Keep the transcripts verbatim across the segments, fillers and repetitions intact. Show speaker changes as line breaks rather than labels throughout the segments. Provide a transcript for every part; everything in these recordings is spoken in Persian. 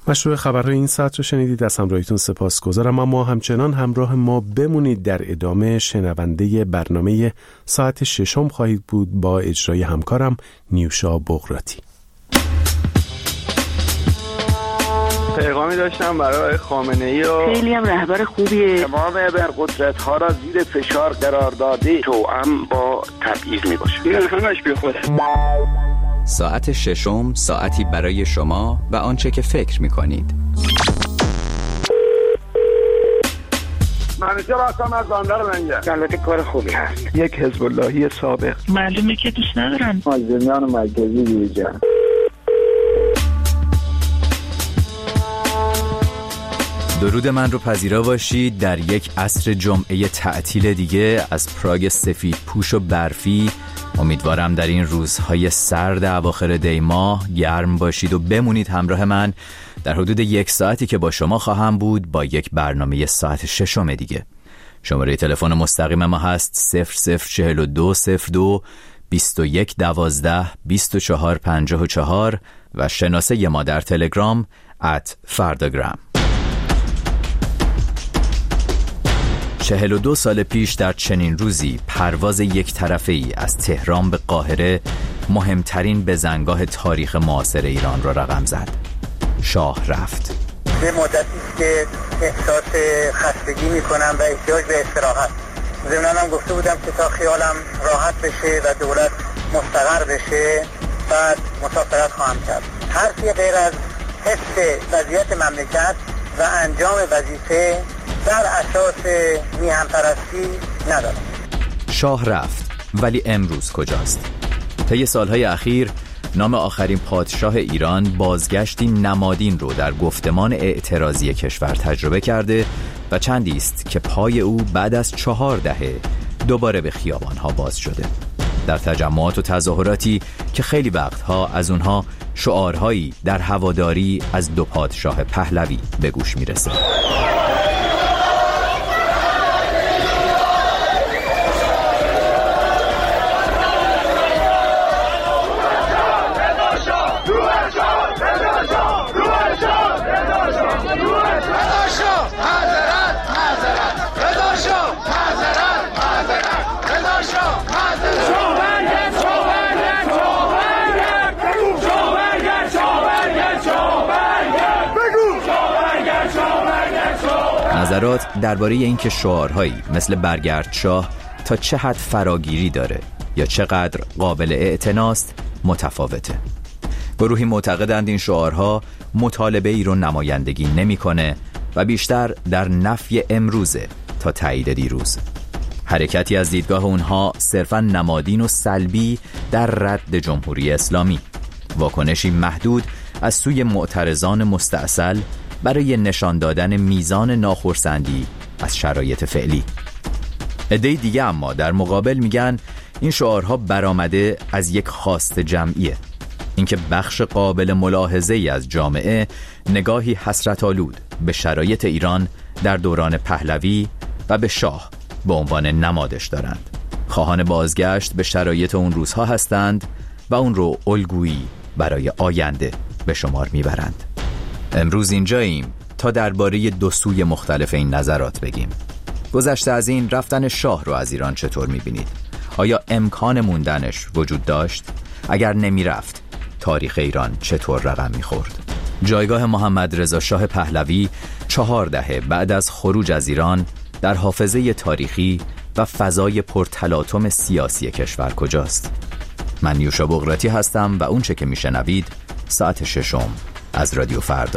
مشروع خبرهای این ساعت رو شنیدید. از همراهیتون سپاسگزارم. اما همچنان همراه ما بمونید. در ادامه شنونده برنامه ساعت ششم خواهید بود با اجرای همکارم نیوشا بغراتی.
پیغامی داشتم برای خامنه‌ای و
خیلی هم رهبر خوبیه.
تمام ابرقدرت‌ها را زیر فشار قرار داده، توأم با تبعیض میباشه. این همش بی خوده.
ساعت ششم، ساعتی برای شما و آنچه که فکر می‌کنید.
منیجر هستم از بندر منگه. البته کار خوبی هست.
یک حزب اللهی سابق.
معلومه که دوست ندارن.
مازندران مرکزی دیجان.
درود من رو پذیرا باشید. در یک عصر جمعه تعطیل دیگه از پراگ سفید پوش و برفی، امیدوارم در این روزهای سرد اواخر دی ماه گرم باشید و بمونید همراه من در حدود یک ساعتی که با شما خواهم بود با یک برنامه ساعت ششم دیگه. شماره تلفن مستقیم ما هست صفر صفر چهل و دو صفر دو بیست و یک دوازده بیست و چهار پنجاه و چهار و شناسه ما در تلگرام ات فرداگرام. چهل و دو سال پیش در چنین روزی پرواز یک طرفه‌ای از تهران به قاهره مهمترین بزنگاه تاریخ معاصر ایران را رقم زد. شاه رفت.
به مدتی است که احساس خستگی می‌کنم و احتیاج به استراحت. ضمناً هم گفته بودم که تا خیالم راحت بشه و دولت مستقر بشه بعد مسافرت خواهم کرد. حرفی غیر از حفظ وضعیت مملکت و انجام وظیفه در اساس میهن پرستی ندارم.
شاه رفت، ولی امروز کجاست؟ طی سالهای اخیر نام آخرین پادشاه ایران بازگشتی نمادین رو در گفتمان اعتراضی کشور تجربه کرده و چندی است که پای او بعد از چهار دهه دوباره به خیابانها باز شده. در تجمعات و تظاهراتی که خیلی وقتها از اونها شعارهایی در هواداری از دو پادشاه پهلوی به گوش میرسه. نظرات درباره اینکه شعارهایی مثل برگرد شاه تا چه حد فراگیری داره یا چقدر قابل اعتناست متفاوته. گروهی معتقدند این شعارها مطالبه ای رو نمایندگی نمی‌کنه و بیشتر در نفی امروزه تا تایید دیروز. حرکتی از دیدگاه اونها صرفاً نمادین و سلبی در رد جمهوری اسلامی، واکنشی محدود از سوی معترضان مستعسل برای نشان دادن میزان ناخرسندی از شرایط فعلی. عده دیگه اما در مقابل میگن این شعارها برآمده از یک خواست جمعیه، اینکه بخش قابل ملاحظه‌ای از جامعه نگاهی حسرت‌آلود به شرایط ایران در دوران پهلوی و به شاه به عنوان نمادش دارند. خواهان بازگشت به شرایط اون روزها هستند و اون رو الگویی برای آینده به شمار میبرند. امروز اینجاییم تا درباره دو سوی مختلف این نظرات بگیم. گذشته از این، رفتن شاه رو از ایران چطور میبینید؟ آیا امکان موندنش وجود داشت؟ اگر نمیرفت تاریخ ایران چطور رقم میخورد؟ جایگاه محمد رضا شاه پهلوی چهار دهه بعد از خروج از ایران در حافظه تاریخی و فضای پرتلاطم سیاسی کشور کجاست؟ من نیوشا بغراتی هستم و اون چه که میشنوید ساعت ششم از رادیو فردا.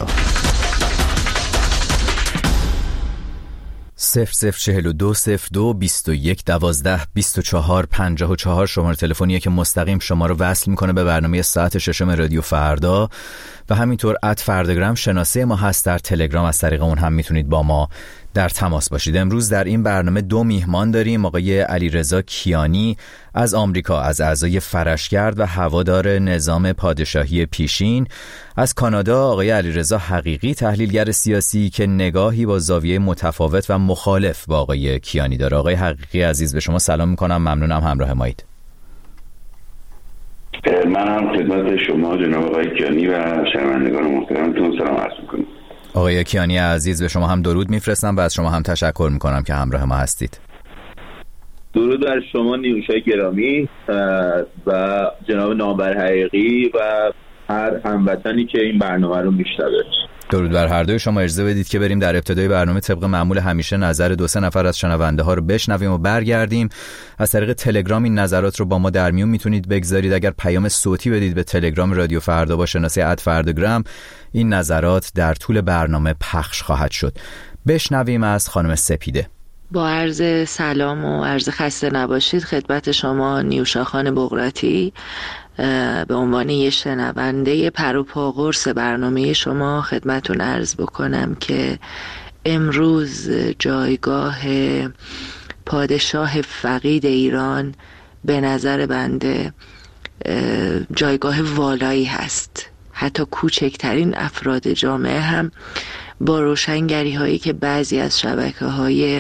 صفر صفر چهل و دو صفر دو بیست و یک دوازده بیست و چهار پنجاه و چهار شماره تلفنیه که مستقیم شما رو وصل میکنه به برنامه ساعت ششم رادیو فردا و همینطور ات فرداگرام شناسه ما هست در تلگرام. از طریق اون هم میتونید با ما در تماس باشید. امروز در این برنامه دو میهمان داریم. آقای علیرضا کیانی از آمریکا، از اعضای فرشگرد و هوادار نظام پادشاهی پیشین. از کانادا آقای علیرضا حقیقی، تحلیلگر سیاسی که نگاهی با زاویه متفاوت و مخالف با آقای کیانی داره. آقای حقیقی عزیز به شما سلام میکنم، ممنونم همراه مایید.
من هم خدمت شما جناب آقای کیانی و شنوندگان محترمتون سلام عرض می‌کنم.
آقای کیانی عزیز، به شما هم درود میفرستم و از شما هم تشکر میکنم که همراه ما هستید.
درود بر شما نیوشای گرامی و جناب نامور حقیقی و هر هموطنی که این برنامه رو میشنوه.
درود بر هر دوی شما. اجازه بدید که بریم در ابتدای برنامه طبق معمول همیشه نظر دو سه نفر از شنونده ها رو بشنویم و برگردیم. از طریق تلگرام این نظرات رو با ما در میون میتونید بگذارید. اگر پیام صوتی بدید به تلگرام رادیو فردا با شناسه ات فرداگرام، این نظرات در طول برنامه پخش خواهد شد. بشنویم از خانم سپیده.
با عرض سلام و عرض خسته نباشید خدمت شما نیوشا خان بقراتی، به عنوان یه شنونده پر و پا قرص برنامه شما خدمتون عرض بکنم که امروز جایگاه پادشاه فقید ایران به نظر بنده جایگاه والایی هست. حتی کوچکترین افراد جامعه هم با روشنگری هایی که بعضی از شبکه های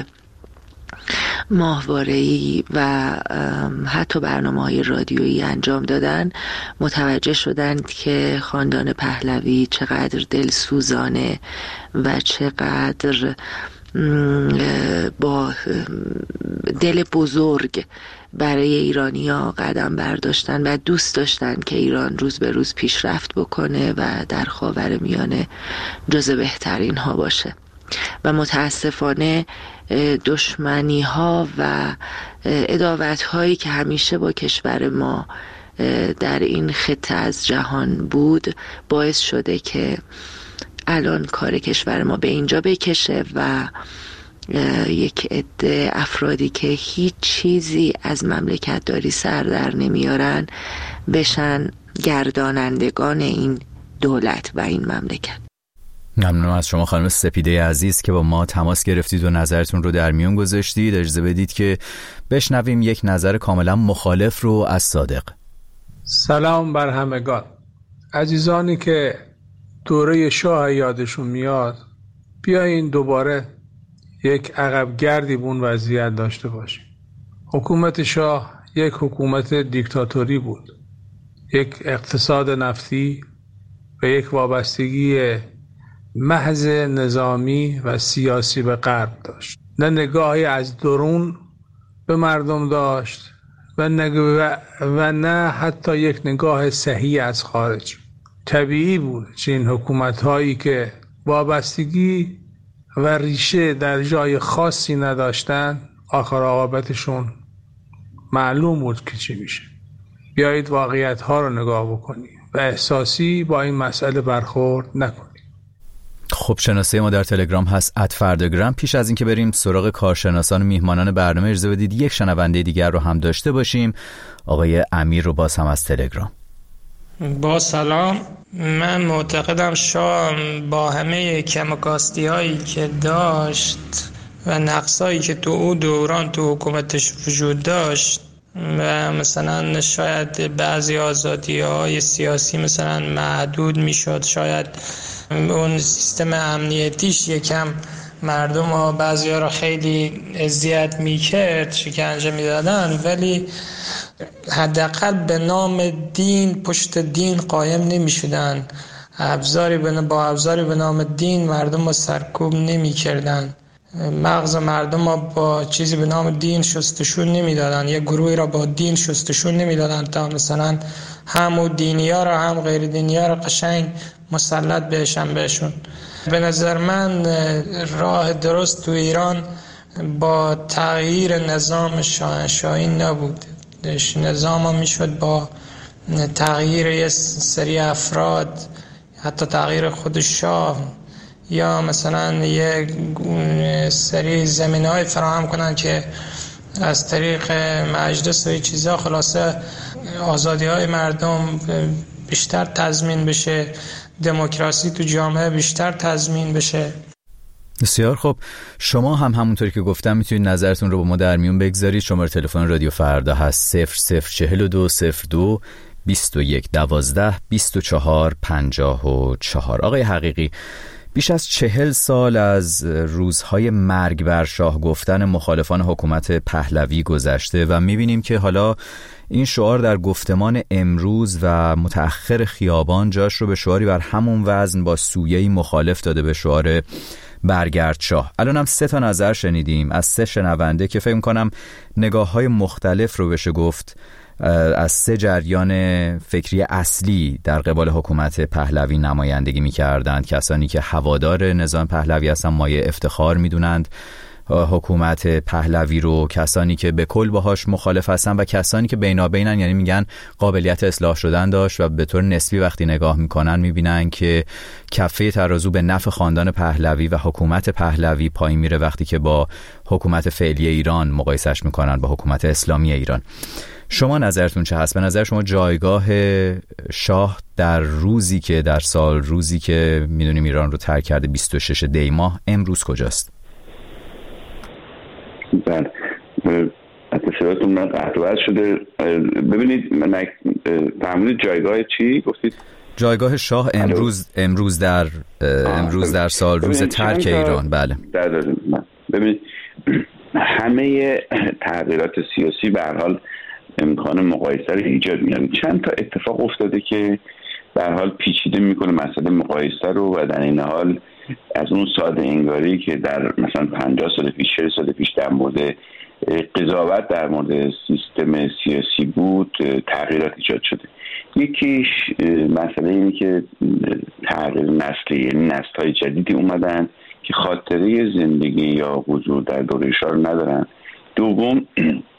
ماهواره‌ای و حتی برنامه‌های رادیویی انجام دادن متوجه شدند که خاندان پهلوی چقدر دلسوزانه و چقدر با دل بزرگ برای ایرانی‌ها قدم برداشتن و دوست داشتن که ایران روز به روز پیشرفت بکنه و در خاورمیانه جز بهترین ها باشه. و متاسفانه دشمنی ها و عداوت هایی که همیشه با کشور ما در این خطه از جهان بود باعث شده که الان کار کشور ما به اینجا بکشه و یک عده افرادی که هیچ چیزی از مملکت داری سر در نمیارن بشن گردانندگان این دولت و این مملکت.
ممنونم از شما خانم سپیده عزیز که با ما تماس گرفتید و نظرتون رو در میون گذاشتید. اجازه بدید که بشنویم یک نظر کاملا مخالف رو از صادق.
سلام بر همگان. عزیزانی که دوره شاه یادشون میاد، بیاین دوباره یک عقب گردی بون وضعیت داشته باشیم. حکومت شاه یک حکومت دیکتاتوری بود، یک اقتصاد نفتی و یک وابستگی محض نظامی و سیاسی به غرب داشت. نه نگاهی از درون به مردم داشت و نه, و نه حتی یک نگاه صحیح از خارج. طبیعی بود چین حکومت هایی که وابستگی و ریشه در جای خاصی نداشتن آخر عاقبتشون معلوم بود که چی میشه. بیایید واقعیت ها رو نگاه بکنیم و احساسی با این مسئله برخورد نکنیم.
خب شناسه ما در تلگرام هست ات فرداگرام. پیش از اینکه بریم سراغ کارشناسان و میهمانان برنامه اجازه بدید یک شنونده دیگر رو هم داشته باشیم. آقای امیر رو باز هم از تلگرام.
با سلام. من معتقدم شاه با همه کمکاستی هایی که داشت و نقصایی که تو او دوران تو حکومتش وجود داشت و مثلا شاید بعضی آزادی های سیاسی مثلا محدود میشد، شاید اون سیستم امنیتیش یکم مردم ها بعضی ها را خیلی اذیت میکرد، شکنجه میدادن، ولی حداقل به نام دین پشت دین قایم نمیشدن. ابزاری با ابزاری به نام دین مردم را سرکوب نمیکردن. مغز مردم ها با چیزی به نام دین شستشون نمیدادن. یک گروهی را با دین شستشون نمیدادن تا مثلا هم دینی ها را هم غیر دینی ها را قشنگ مسلط بهشن بهشون. به نظر من راه درست تو ایران با تغییر نظام شاهنشاهی نبود. نظام ها میشد با تغییر یه سری افراد، حتی تغییر خود شاه، یا مثلا یه سری زمینه های فراهم کنن که از طریق مجلس و این چیزا خلاصه آزادی های مردم بیشتر تضمین بشه، دموکراسی تو جامعه بیشتر تضمین بشه.
بسیار خب، شما هم همونطوری که گفتم میتونید نظرتون رو با ما در میون بگذارید. شماره تلفن رادیو فردا هست صفر صفر چهل و دو صفر دو بیست و یک دوازده بیست و چهار پنجاه و چهار. آقای حقیقی، بیش از چهل سال از روزهای مرگ بر شاه گفتن مخالفان حکومت پهلوی گذشته و میبینیم که حالا این شعار در گفتمان امروز و متأخر خیابان جاش رو به شعاری بر همون وزن با سویه‌ای مخالف داده، به شعار برگرد شاه. الان هم سه تا نظر شنیدیم از سه شنونده که فکر می‌کنم نگاه‌های مختلف رو بشه گفت از سه جریان فکری اصلی در قبال حکومت پهلوی نمایندگی می‌کردند. کسانی که هوادار نظام پهلوی هستن، مایه افتخار می‌دونند حکومت پهلوی رو، کسانی که به کل باهاش مخالف هستن و کسانی که بینابینن، یعنی میگن قابلیت اصلاح شدن داشت و به طور نسبی وقتی نگاه میکنن میبینن که کفه ترازو به نفع خاندان پهلوی و حکومت پهلوی پایین میره وقتی که با حکومت فعلی ایران مقایسش میکنن، با حکومت اسلامی ایران. شما نظرتون چه هست؟ به نظر شما جایگاه شاه در روزی که در سال روزی که میدونیم ایران رو ترک کرده بیست و شش دی ماه امروز کجاست؟
بله، اتصالاتون من قطع شده. ببینید من فهمید جایگاه چی گفتید؟
جایگاه شاه امروز امروز در امروز در سال روز ترک ایران. بله
در ببینید همه تغییرات سیاسی به هر حال امکان مقایسه رو ایجاد می‌کنه. چند تا اتفاق افتاده که به هر حال پیچیده میکنه مسئله مقایسه رو و در این حال از اون ساده انگاری که در مثلا پنجاه سال پیش چهل سال پیش در مورد قضاوت در مورد سیستم سیاسی بود تغییرات ایجاد شده. یکیش مسئله اینه که تغییر نسلی، یعنی نسل‌های جدیدی اومدن که خاطره زندگی یا حضور در دوره شاه رو ندارن. دوم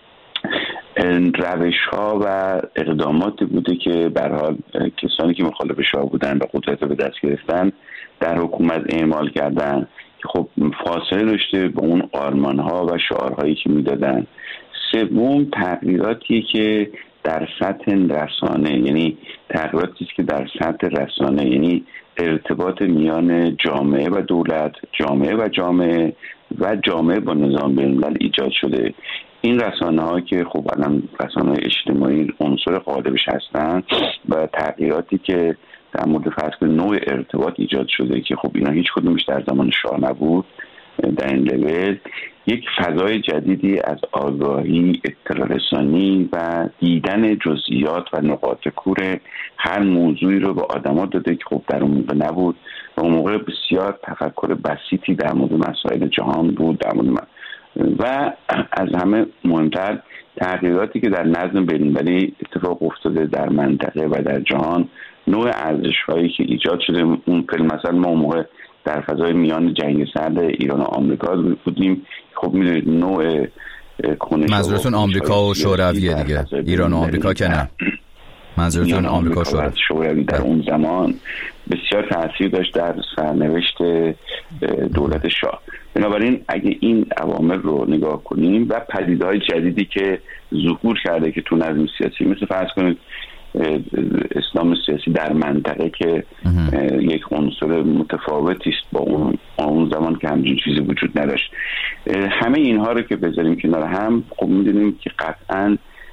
روش ها و اقداماتی بوده که به هر حال کسانی که مخالف شاه بودن و قدرت رو به دست گرفتن در حکومت اعمال کردن که خب فاصله داشته با اون آرمان ها و شعارهایی که میدادن. سوم تغییراتی که در سطح رسانه، یعنی تغییراتی که در سطح رسانه، یعنی ارتباط میان جامعه و دولت، جامعه و جامعه و جامعه با نظام بین‌الملل ایجاد شده. این رسانه ها که خب الان رسانه های اجتماعی عنصر غالبش هستن و تغییراتی که در مورد فرض کنید نوع ارتباط ایجاد شده که خب اینا هیچ کدومش در زمان شاه نبود در این لول، یک فضای جدیدی از آگاهی، اطلاع رسانی و دیدن جزئیات و نقاط کور هر موضوعی رو به آدما داده که خب در اون موقع نبود و اون موقع بسیار تفکر بسیطی در مورد مسائل جهان بود در مورد و از همه مهمتر تغییراتی که در نظم بین‌المللی اتفاق افتاده در منطقه و در جهان، نوع ارزش‌هایی که ایجاد شده. اون فیلم مثلا ما اون موقع در فضای میان جنگ سرد ایران و آمریکا بودیم. خب می‌دونید نوع کنش
منظورتون آمریکا و شوروی دیگه، ایران و آمریکا که نه، منظورتون آمریکا و
شوروی در اون زمان بسیار تاثیر داشت در سرنوشت دولت شاه. بنابراین اگه این عوامل رو نگاه کنیم و پدیده‌های جدیدی که ظهور کرده که تو نظم سیاسی، مثل فرض کنید اسلام سیاسی در منطقه که یک عنصر متفاوتی است با اون اون زمان که همچین چیزی وجود نداشت، همه اینها رو که بذاریم کنار هم خب می‌دونیم که قطعاً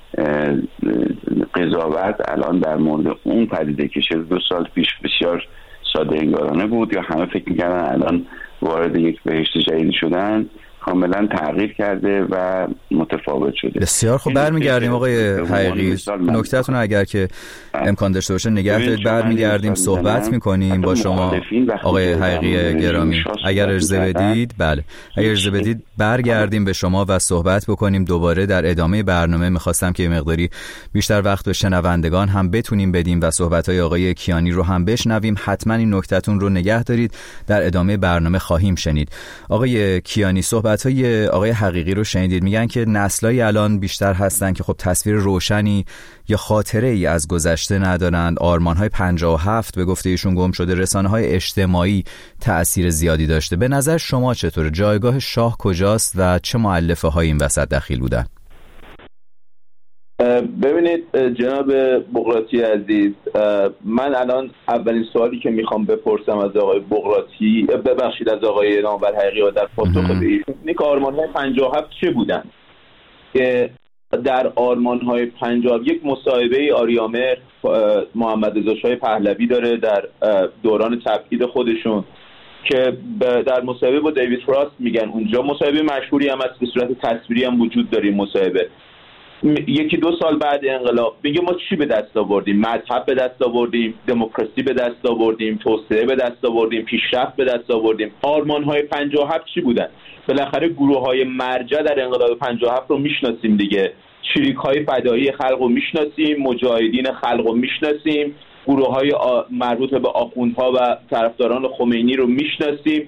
قضاوت الان در مورد اون پدیده که چهل و دو سال پیش بسیار ساده انگارانه بود یا همه فکر می‌کردن الان وارد یک بهشت جدیدی شدن، کاملا تغییر کرده و متفاوت شده.
بسیار خوب، برمیگردیم آقای حقیقی. نکته‌تون اگر که امکان داشته باشه نگه دارید، برمیگردیم صحبت میکنیم با شما آقای حقیقی گرامی. اگر اجازه بدید، بله اگر اجازه بدید برگردیم به شما و صحبت بکنیم دوباره در ادامه برنامه. میخواستم که مقداری بیشتر وقت به شنوندگان هم بتونیم بدیم و صحبت‌های آقای کیانی رو هم بشنویم. حتما این نکته‌تون رو نگه دارید، در ادامه برنامه خواهیم شنید. آقای کیانی، صحبت‌های آقای حقیقی رو شنیدید، میگن که نسل‌های الان بیشتر هستن که خب تصویر روشنی یا خاطره ای از گذشته ندارند. آرمان‌های پنجاه و هفت به گفته ایشون گم شده. رسانه‌های اجتماعی تأثیر زیادی داشته. به نظر شما چطوره؟ جایگاه شاه کجاست و چه مؤلفه‌هایی این وسط دخیل بودن؟
ببینید جناب بغراتی عزیز، من الان اولین سوالی که میخوام بپرسم از آقای بغراتی، ببخشید از آقای نامور حقیقی در پاسخ به ایشون، اینه که آرمان‌های پنجاه و هفت چه بودن؟ که در آرمان‌های پنجاه و یک مصاحبه آریامهر محمد رضا شاه پهلوی داره در دوران تبعید خودشون که در مصاحبه با دیوید فراست میگن، اونجا مصاحبه مشهوری هم از به صورت تصویری هم وجود داره. مصاحبه
یکی دو سال بعد انقلاب میگه ما چی به دست آوردیم؟ مذهب به دست آوردیم، دموکراسی به دست آوردیم، توسعه به دست آوردیم، پیشرفت به دست آوردیم. آرمان‌های پنجاه و هفت چی بودن؟ بالاخره گروه‌های مرجع در انقلاب پنجاه و هفت رو میشناسیم دیگه. چریک‌های فدایی خلق رو میشناسیم، مجاهدین خلق رو میشناسیم، گروه‌های مربوط به آخوندها و طرفداران خمینی رو میشناسیم.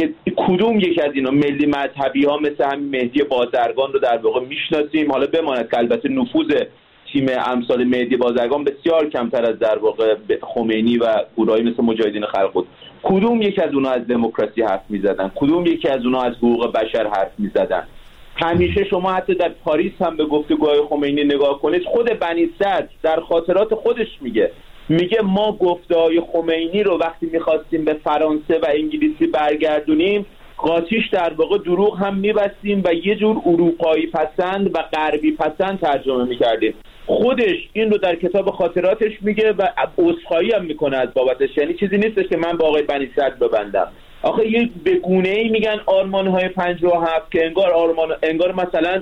کدوم یک از اینا ملی مذهبی ها مثل همین مهدی بازرگان رو در واقع میشناسیم؟ حالا بماند که البته نفوذ تیم امثال مهدی بازرگان بسیار کمتر از در واقع خمینی و گروهایی مثل مجاهدین خلق بود. کدوم یک از اونها از دموکراسی حرف میزدن؟ کدوم یکی از اونها از حقوق بشر حرف میزدن؟ همیشه شما حتی در پاریس هم به گفتگوهای خمینی نگاه کنید، خود بنی صدر در خاطرات خودش میگه میگه ما گفته‌های خمینی رو وقتی می‌خواستیم به فرانسه و انگلیسی برگردونیم، قاطیش در واقع دروغ هم می‌بستیم و یه جور اروپایی پسند و غربی پسند ترجمه می‌کردیم. خودش این رو در کتاب خاطراتش میگه و عذرخواهی هم میکنه از بابتش. یعنی چیزی نیستش که من با آقای بنی صدر ببندم. آخه یه بگونه‌ای میگن آرمان‌های پنجاه و هفت که انگار آرمان انگار مثلا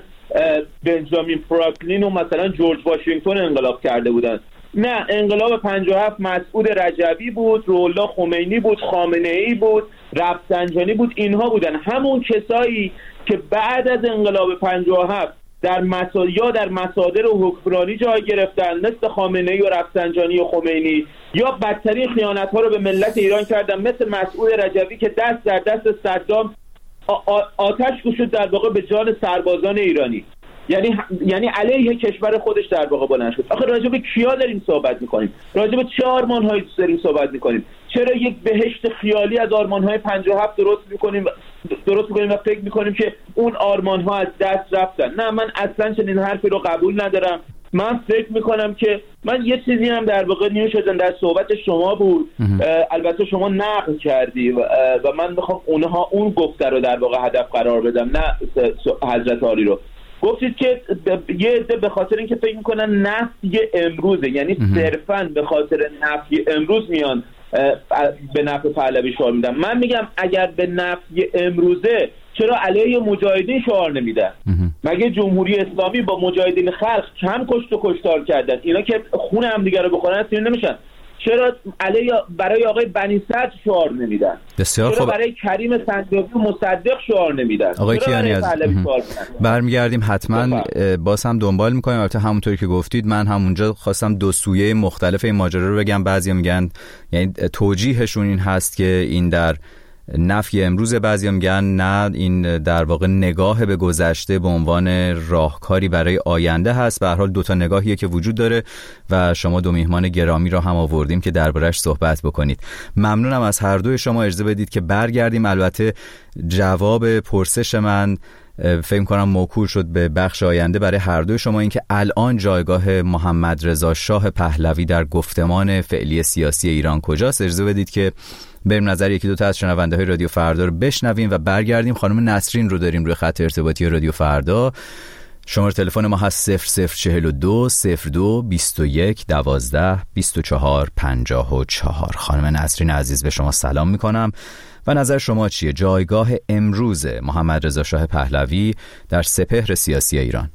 بنجامین فرانکلین و مثلا جورج واشنگتن انقلاب کرده بودن. نه، انقلاب پنجاه و هفت مسعود رجبی بود، روح الله خمینی بود، خامنه‌ای بود، رفسنجانی بود. اینها بودن همون کسایی که بعد از انقلاب پنجاه و هفت در مسا... یا در مصادر حکمرانی جای گرفتن مثل خامنه‌ای و رفسنجانی و خمینی، یا بدترین خیانت‌ها رو به ملت ایران کردن مثل مسعود رجبی که دست در دست صدام آ... آتش گشود در واقع به جان سربازان ایرانی. یعنی یعنی علیه کشور خودش در واقع بلند شد. آخه راجع به کیا داریم صحبت می‌کنیم؟ راجع به چه آرمان‌هایی داریم صحبت می‌کنیم؟ چرا یک بهشت خیالی از آرمان‌های پنجاه و هفت درست می‌کنیم درست می‌کنیم و فکر می‌کنیم که اون آرمان‌ها از دست رفتن؟ نه، من اصلاً چنین حرفی رو قبول ندارم. من فکر می‌کنم که من یه چیزی هم در واقع نیو شدن در صحبت شما بود، البته شما نقل کردی و, و من می‌خوام اونها اون گفته رو در واقع هدف قرار بدم، نه حضرت عالی رو. گفتید که یه عده به خاطر اینکه فکر میکنن نفی امروزه، یعنی صرفاً به خاطر نفی امروز میان به نفع پهلوی شعار میدن. من میگم اگر به نفی امروزه چرا علیه مجاهدین شعار نمیدن؟ مگه جمهوری اسلامی با مجاهدین خلق کم کشت و کشتار کردن؟ اینا که خون هم دیگه رو بخورن اصلا نمیشن. چرا علیه برای آقای بنی صدر شعار نمیدن؟
بسیار
چرا
خوب.
برای کریم سنجابی و مصدق شعار نمیدن؟
آقای کیانی از برمیگردیم حتما باز هم دنبال میکنیم. البته همونطوری که گفتید من همونجا خواستم دو سویه مختلف این ماجرا رو بگم. بعضیا میگن یعنی توجیهشون این هست که این در نفی امروز، بعضیا میگن نه این در واقع نگاه به گذشته به عنوان راهکاری برای آینده هست. به هر حال دو تا نگاهیه که وجود داره و شما دو میهمان گرامی رو هم آوردیم که دربارش صحبت بکنید. ممنونم از هر دوی شما. اجازه بدید که برگردیم. البته جواب پرسش من فکر کنم موکول شد به بخش آینده برای هر دوی شما، این که الان جایگاه محمد رضا شاه پهلوی در گفتمان فعلی سیاسی ایران کجاست. اجازه بدید که بریم نظر یکی دو تا از شنونده های رادیو فردا رو بشنویم و برگردیم. خانم نسرین رو داریم روی خط ارتباطی رادیو فردا. شماره تلفن ما هست صفر صفر چهل و دو صفر دو بیست و یک دوازده بیست و چهار پنجاه و چهار. خانم نسرین عزیز به شما سلام میکنم و نظر شما چیه؟ جایگاه امروز محمد رضا شاه پهلوی در سپهر سیاسی ایران.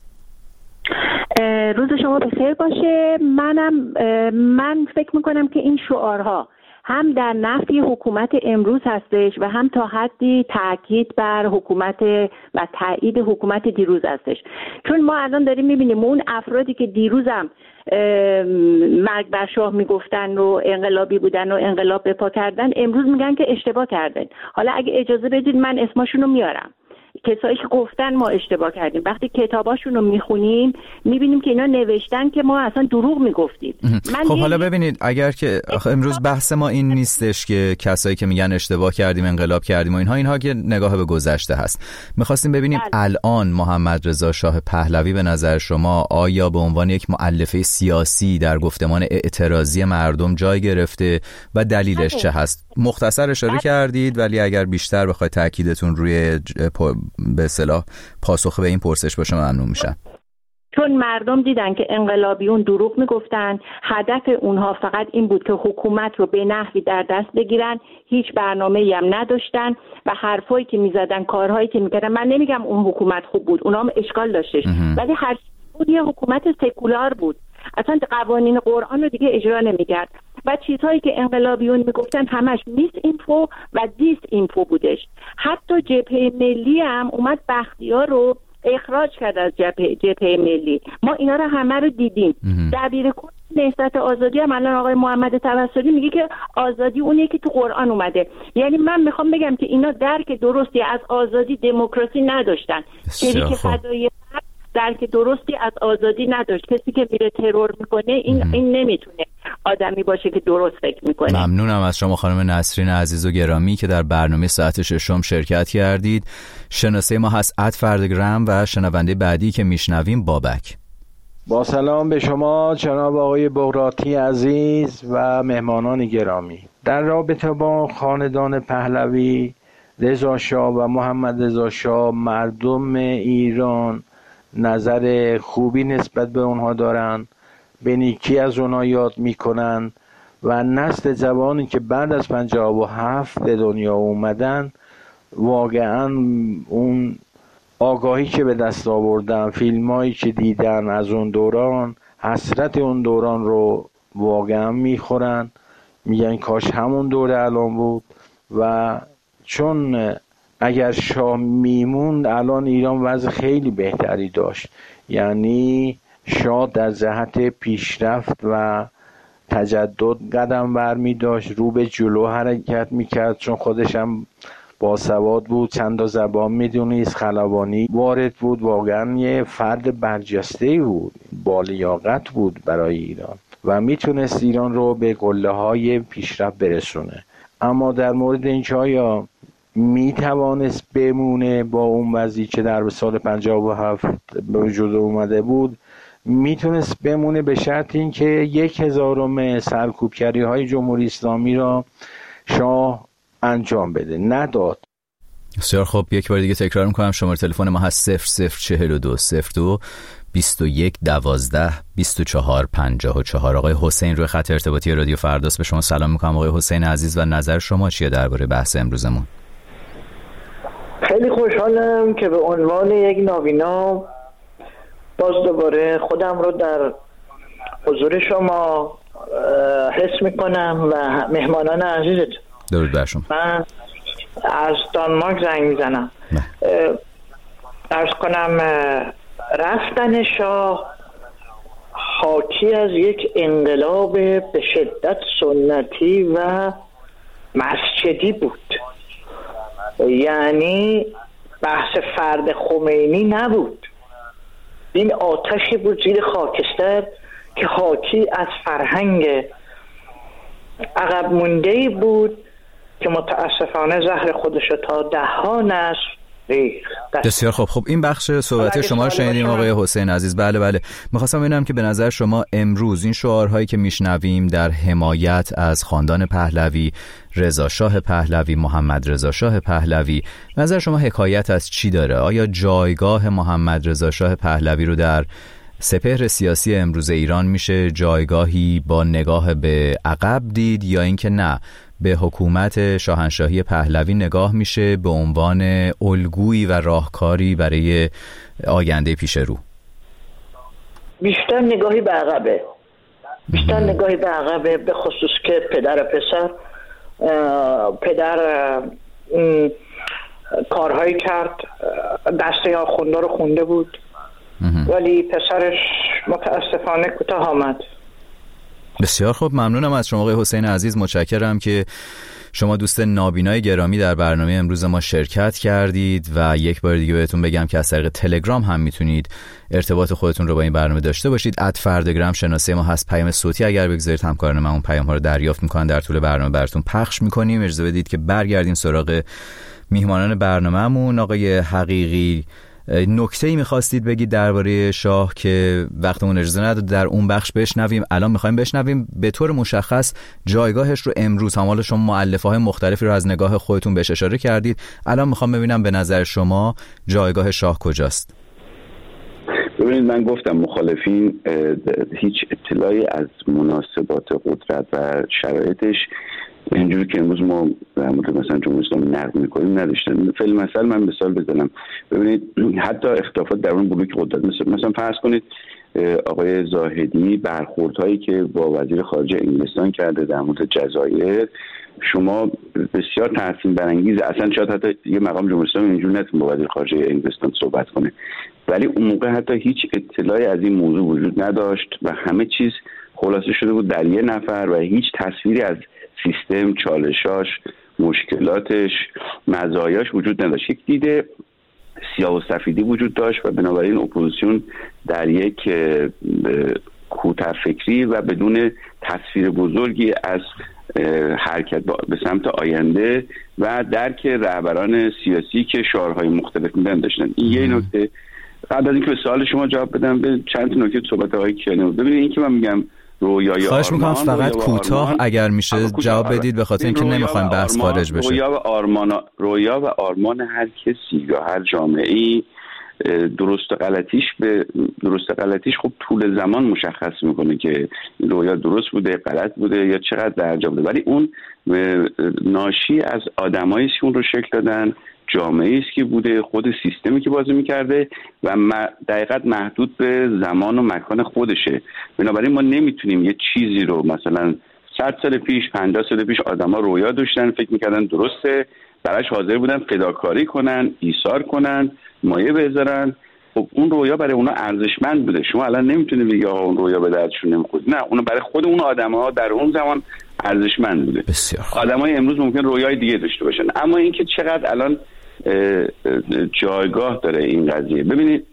روز شما بخیر باشه. منم من فکر میکنم که این شعارها هم در نفی حکومت امروز هستش و هم تا حدی تاکید بر حکومت و تایید حکومت دیروز هستش. چون ما الان داریم میبینیم اون افرادی که دیروزم مرگ بر شاه میگفتن و انقلابی بودن و انقلاب به پا کردن، امروز میگن که اشتباه کردن. حالا اگه اجازه بدید من اسمشون رو میارم. کسایی که گفتن ما اشتباه کردیم، وقتی کتاباشون رو میخونیم میبینیم که اینا نوشتن که ما اصلا دروغ میگفتیم.
خب حالا ببینید، اگر که امروز بحث ما این نیستش که کسایی که میگن اشتباه کردیم انقلاب کردیم و اینها اینها که نگاه به گذشته هست. میخواستیم ببینیم بله. الان محمد رضا شاه پهلوی به نظر شما آیا به عنوان یک مؤلفه سیاسی در گفتمان اعتراضی مردم جای گرفته و دلیلش بله. چه هست؟ مختصر اشاره بله. کردید، ولی اگر بیشتر بخواید تاکیدتون روی به اصطلاح پاسخ به این پرسش باشه ممنون میشم.
چون مردم دیدن که انقلابیون دروغ میگفتن، هدف اونها فقط این بود که حکومت رو به نحوی در دست بگیرن، هیچ برنامه‌ای هم نداشتن و حرفایی که میزدن، کارهایی که میکردن، من نمیگم اون حکومت خوب بود، اونها هم اشکال داشتش، ولی هر اون یه حکومت سکولار بود، اصلا قوانین قرآن رو دیگه اجرا نمی‌کرد و چیزهایی که انقلابیون میگفتن همش میس اینفو و دیس اینفو بودش. حتی جبهه ملی هم اومد بختیار رو اخراج کرد از جبهه جبهه ملی. ما اینا رو همه رو دیدیم. دبیرکل نهضت آزادی هم الان آقای محمد توسلی میگه که آزادی اونیه که تو قرآن اومده. یعنی من میخوام بگم که اینا درک درستی از آزادی دموکراسی نداشتن. شریک فدایی درک درستی از آزادی نداشت. کسی که میره ترور میکنه این ام. این نمیتونه آدمی باشه که درست فکر میکنه.
ممنونم از شما خانم نسرین عزیز و گرامی که در برنامه ساعت ششم شرکت کردید. شناسه ما هست ات فردگرام و شنونده بعدی که میشنویم بابک.
با سلام به شما جناب آقای بغراتی عزیز و مهمانان گرامی. در رابطه با خاندان پهلوی، رضا شاه و محمد رضا شاه، مردم ایران نظر خوبی نسبت به اونها دارن، به نیکی از اونها یاد میکنن و نسل جوانی که بعد از پنجاه و هفت به دنیا اومدن واقعا اون آگاهی که به دست آوردن، فیلمایی که دیدن از اون دوران، حسرت اون دوران رو واقعا میخورن، میگن کاش همون دوره الان بود. و چون اگر شاه میموند الان ایران وضع خیلی بهتری داشت. یعنی شاه در جهت پیشرفت و تجدد قدم برمی داشت، رو به جلو حرکت میکرد، چون خودش هم باسواد بود، چند تا زبان میدونست، خلبانی وارد بود، واقعا یه فرد برجسته بود، با لیاقت بود برای ایران و میتونست ایران رو به قله های پیشرفت برسونه. اما در مورد این که آیا میتوانست بمونه با اون وضعی که در سال پنجاه و هفت به وجود اومده بود، میتونست بمونه به شرط این که یک هزارم سرکوبگری های جمهوری اسلامی را شاه انجام بده. نداد.
بسیار خب، یک بار دیگه تکرار میکنم شماره تلفن ما هست صفر صفر چهل و دو صفر دو بیست و یک دوازده بیست و چهار پنجاه و چهار. آقای حسین روی خط ارتباطی رادیو فرداست. به شما سلام میکنم آقای حسین عزیز و نظر شما چیه درباره بحث امروزمون؟
خیلی خوشحالم که به عنوان یک نابینا باز دوباره خودم رو در حضور شما حس میکنم و مهمانان عزیزت.
درود بر شما.
من از دانمارک زنگ میزنم. عرض کنم رفتن شاه حاکی از یک انقلاب به شدت سنتی و مسجدی بود. یعنی بحث فرد خمینی نبود، این آتشی بود زیر خاکستر که حاکی از فرهنگ عقب مونده‌ای بود که متاسفانه زهر خودشو تا ده‌ها نسل ریخت.
بسیار خوب. خب این بخش صحبت شما رو شنیدیم آقای حسین عزیز. بله بله. می‌خواستم ببینم که به نظر شما امروز این شعارهایی که میشنویم در حمایت از خاندان پهلوی، رضا شاه پهلوی، محمد رضا شاه پهلوی، نظر شما حکایت از چی داره؟ آیا جایگاه محمد رضا شاه پهلوی رو در سپهر سیاسی امروز ایران میشه جایگاهی با نگاه به عقب دید، یا اینکه نه، به حکومت شاهنشاهی پهلوی نگاه میشه به عنوان الگویی و راهکاری برای آینده پیش رو؟
بیشتر نگاهی به عقبه، بیشتر نگاهی به عقبه، به خصوص که پدر پسر پدر کارهایی کرد، دسته آخونده رو خونده بود ولی پسرش متاسفانه کوتاه آمد.
بسیار خوب، ممنونم از شما آقای حسین عزیز. متشکرم که شما دوست نابینای گرامی در برنامه امروز ما شرکت کردید و یک بار دیگه بهتون بگم که از طریق تلگرام هم میتونید ارتباط خودتون رو با این برنامه داشته باشید. ات فردگرام شناسه ما هست. پیام صوتی اگر بگذارید همکاران من اون پیام ها رو دریافت میکنن، در طول برنامه براتون پخش میکنیم. اجازه بدید که برگردیم سراغ میهمانان برنامه‌مون. آقای حقیقی، نکته‌ای می‌خواستید بگید درباره شاه که وقتمون اجازه نداد در اون بخش بشنویم، الان می‌خوایم بشنویم. به طور مشخص جایگاهش رو امروز هم، حالا شما مؤلفه‌های مختلفی رو از نگاه خودتون بهش اشاره کردید، الان می‌خوام ببینم به نظر شما جایگاه شاه کجاست؟
ببینید، من گفتم مخالفین هیچ اطلاعی از مناسبات قدرت و شرایطش اینجوری که امروز ما در مورد مثلا جمهوری اسلامی نقد میکنیم نداشتن. فعل مثلا من مثال بزنم، ببینید حتی اختلافات در اون بلوک قدرت، مثلا مثلا فرض کنید آقای زاهدی برخوردهایی که با وزیر خارجه انگلستان کرده در مورد جزایر، شما بسیار تحسین برانگیزه. اصلا شاید حتی یه مقام جمهوری اسلامی اینجوری نتونه با وزیر خارجه انگلستان صحبت کنه، ولی اون موقع حتی هیچ اطلاعی از این موضوع وجود نداشت و همه چیز خلاصه شده بود در یه نفر و هیچ تصویری از سیستم، چالشاش، مشکلاتش، مزایاش وجود نداشت. یک دیده سیاه و سفیدی وجود داشت و بنابراین اپوزیسیون در یک کوته فکری و بدون تصویر بزرگی از حرکت به سمت آینده و درک رهبران سیاسی که شعارهای مختلف میدن داشتن. این یه نکته. قبل از اینکه به سوال شما جواب بدم به چند نکته صحبت آقای کیانی. ببینید این که من میگم رویای
خواهش میکنم فقط کوتاه اگر میشه جواب بدید، به خاطر اینکه نمیخوایم بحث خارج بشه.
رویا و آرمان رویا و آرمان هر کسی یا هر جامعه‌ای درست و غلطیش به درست و غلطیش خب طول زمان مشخص میکنه که رویا درست بوده، غلط بوده یا چقدر درجا بوده، ولی اون ناشی از آدمایی است که اون رو شکل دادن، جامعه‌ای است که بوده، خود سیستمی که بازی میکرده و دقیقاً محدود به زمان و مکان خودشه. بنابراین ما نمیتونیم یه چیزی رو مثلا صد سال پیش، پنجاه سال پیش آدما رویا داشتن، فکر میکردن درسته، براش حاضر بودن فداکاری کنن، ایثار کنن، مایه بذارن. خب اون رویا برای اونا ارزشمند بوده. شما الان نمیتونید بگی آقا اون رویا به دردشون نمیخوره. نه، اون برای خود اون آدم‌ها در اون زمان ارزشمند بوده.
بسیار.
آدمای امروز ممکن رویای دیگه داشته باشن، اما اینکه چقدر الان جایگاه داره این قضیه. ببینید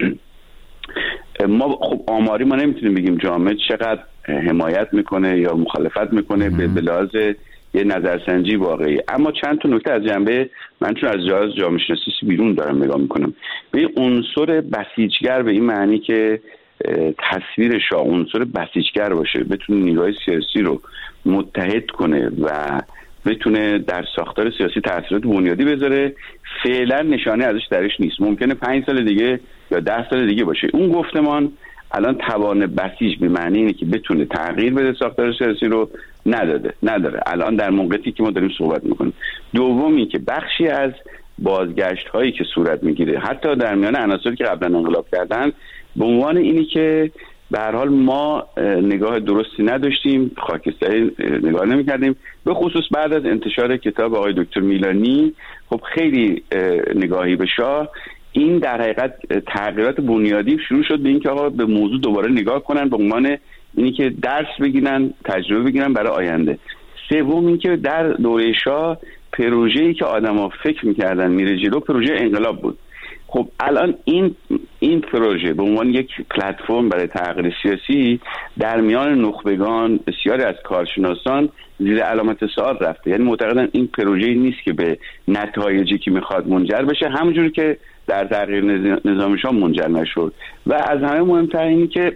ما خب آماری ما نمیتونیم بگیم جامعه چقدر حمایت میکنه یا مخالفت میکنه به لحاظ یه نظرسنجی واقعی، اما چند تا نکته از جنبه من چون از جهاز جامعه شناسی بیرون دارم نگاه میکنم به این عنصر بسیجگر، به این معنی که تصویر شاه عنصر بسیجگر باشه، بتونه نیروهای سیاسی رو متحد کنه و بتونه در ساختار سیاسی تاثیرات بنیادی بذاره، فعلا نشانه ازش درش نیست. ممکنه پنج سال دیگه یا ده سال دیگه باشه. اون گفتمان الان توان بسیج به معنی اینه که بتونه تغییر بده ساختار سیاسی رو نداده نداره الان در موقعی که ما داریم صحبت میکنیم. دومی که بخشی از بازگشت هایی که صورت میگیره حتی در میان عناصری که قبلا انقلاب کردن به عنوان اینی که به هر حال ما نگاه درستی نداشتیم، خاکستری نگاه نمی‌کردیم، به خصوص بعد از انتشار کتاب آقای دکتر میلانی خب خیلی نگاهی به شاه، این در حقیقت تغییرات بنیادی شروع شد به این که آقا به موضوع دوباره نگاه کنن به عنوان اینی که درس بگیرن، تجربه بگیرن برای آینده. سوم این که در دوره شاه پروژه‌ای که آدما فکر می‌کردن میره جلو پروژه انقلاب بود. خب الان این این پروژه به عنوان یک پلتفرم برای تغییر سیاسی در میان نخبگان بسیاری از کارشناسان زیر علامت سوال رفته. یعنی معتقدن این پروژه‌ای نیست که به نتایجی که میخواد منجر بشه، همونجوری که در تغییر نظام شاه منجر نشد. و از همه مهمتر اینه که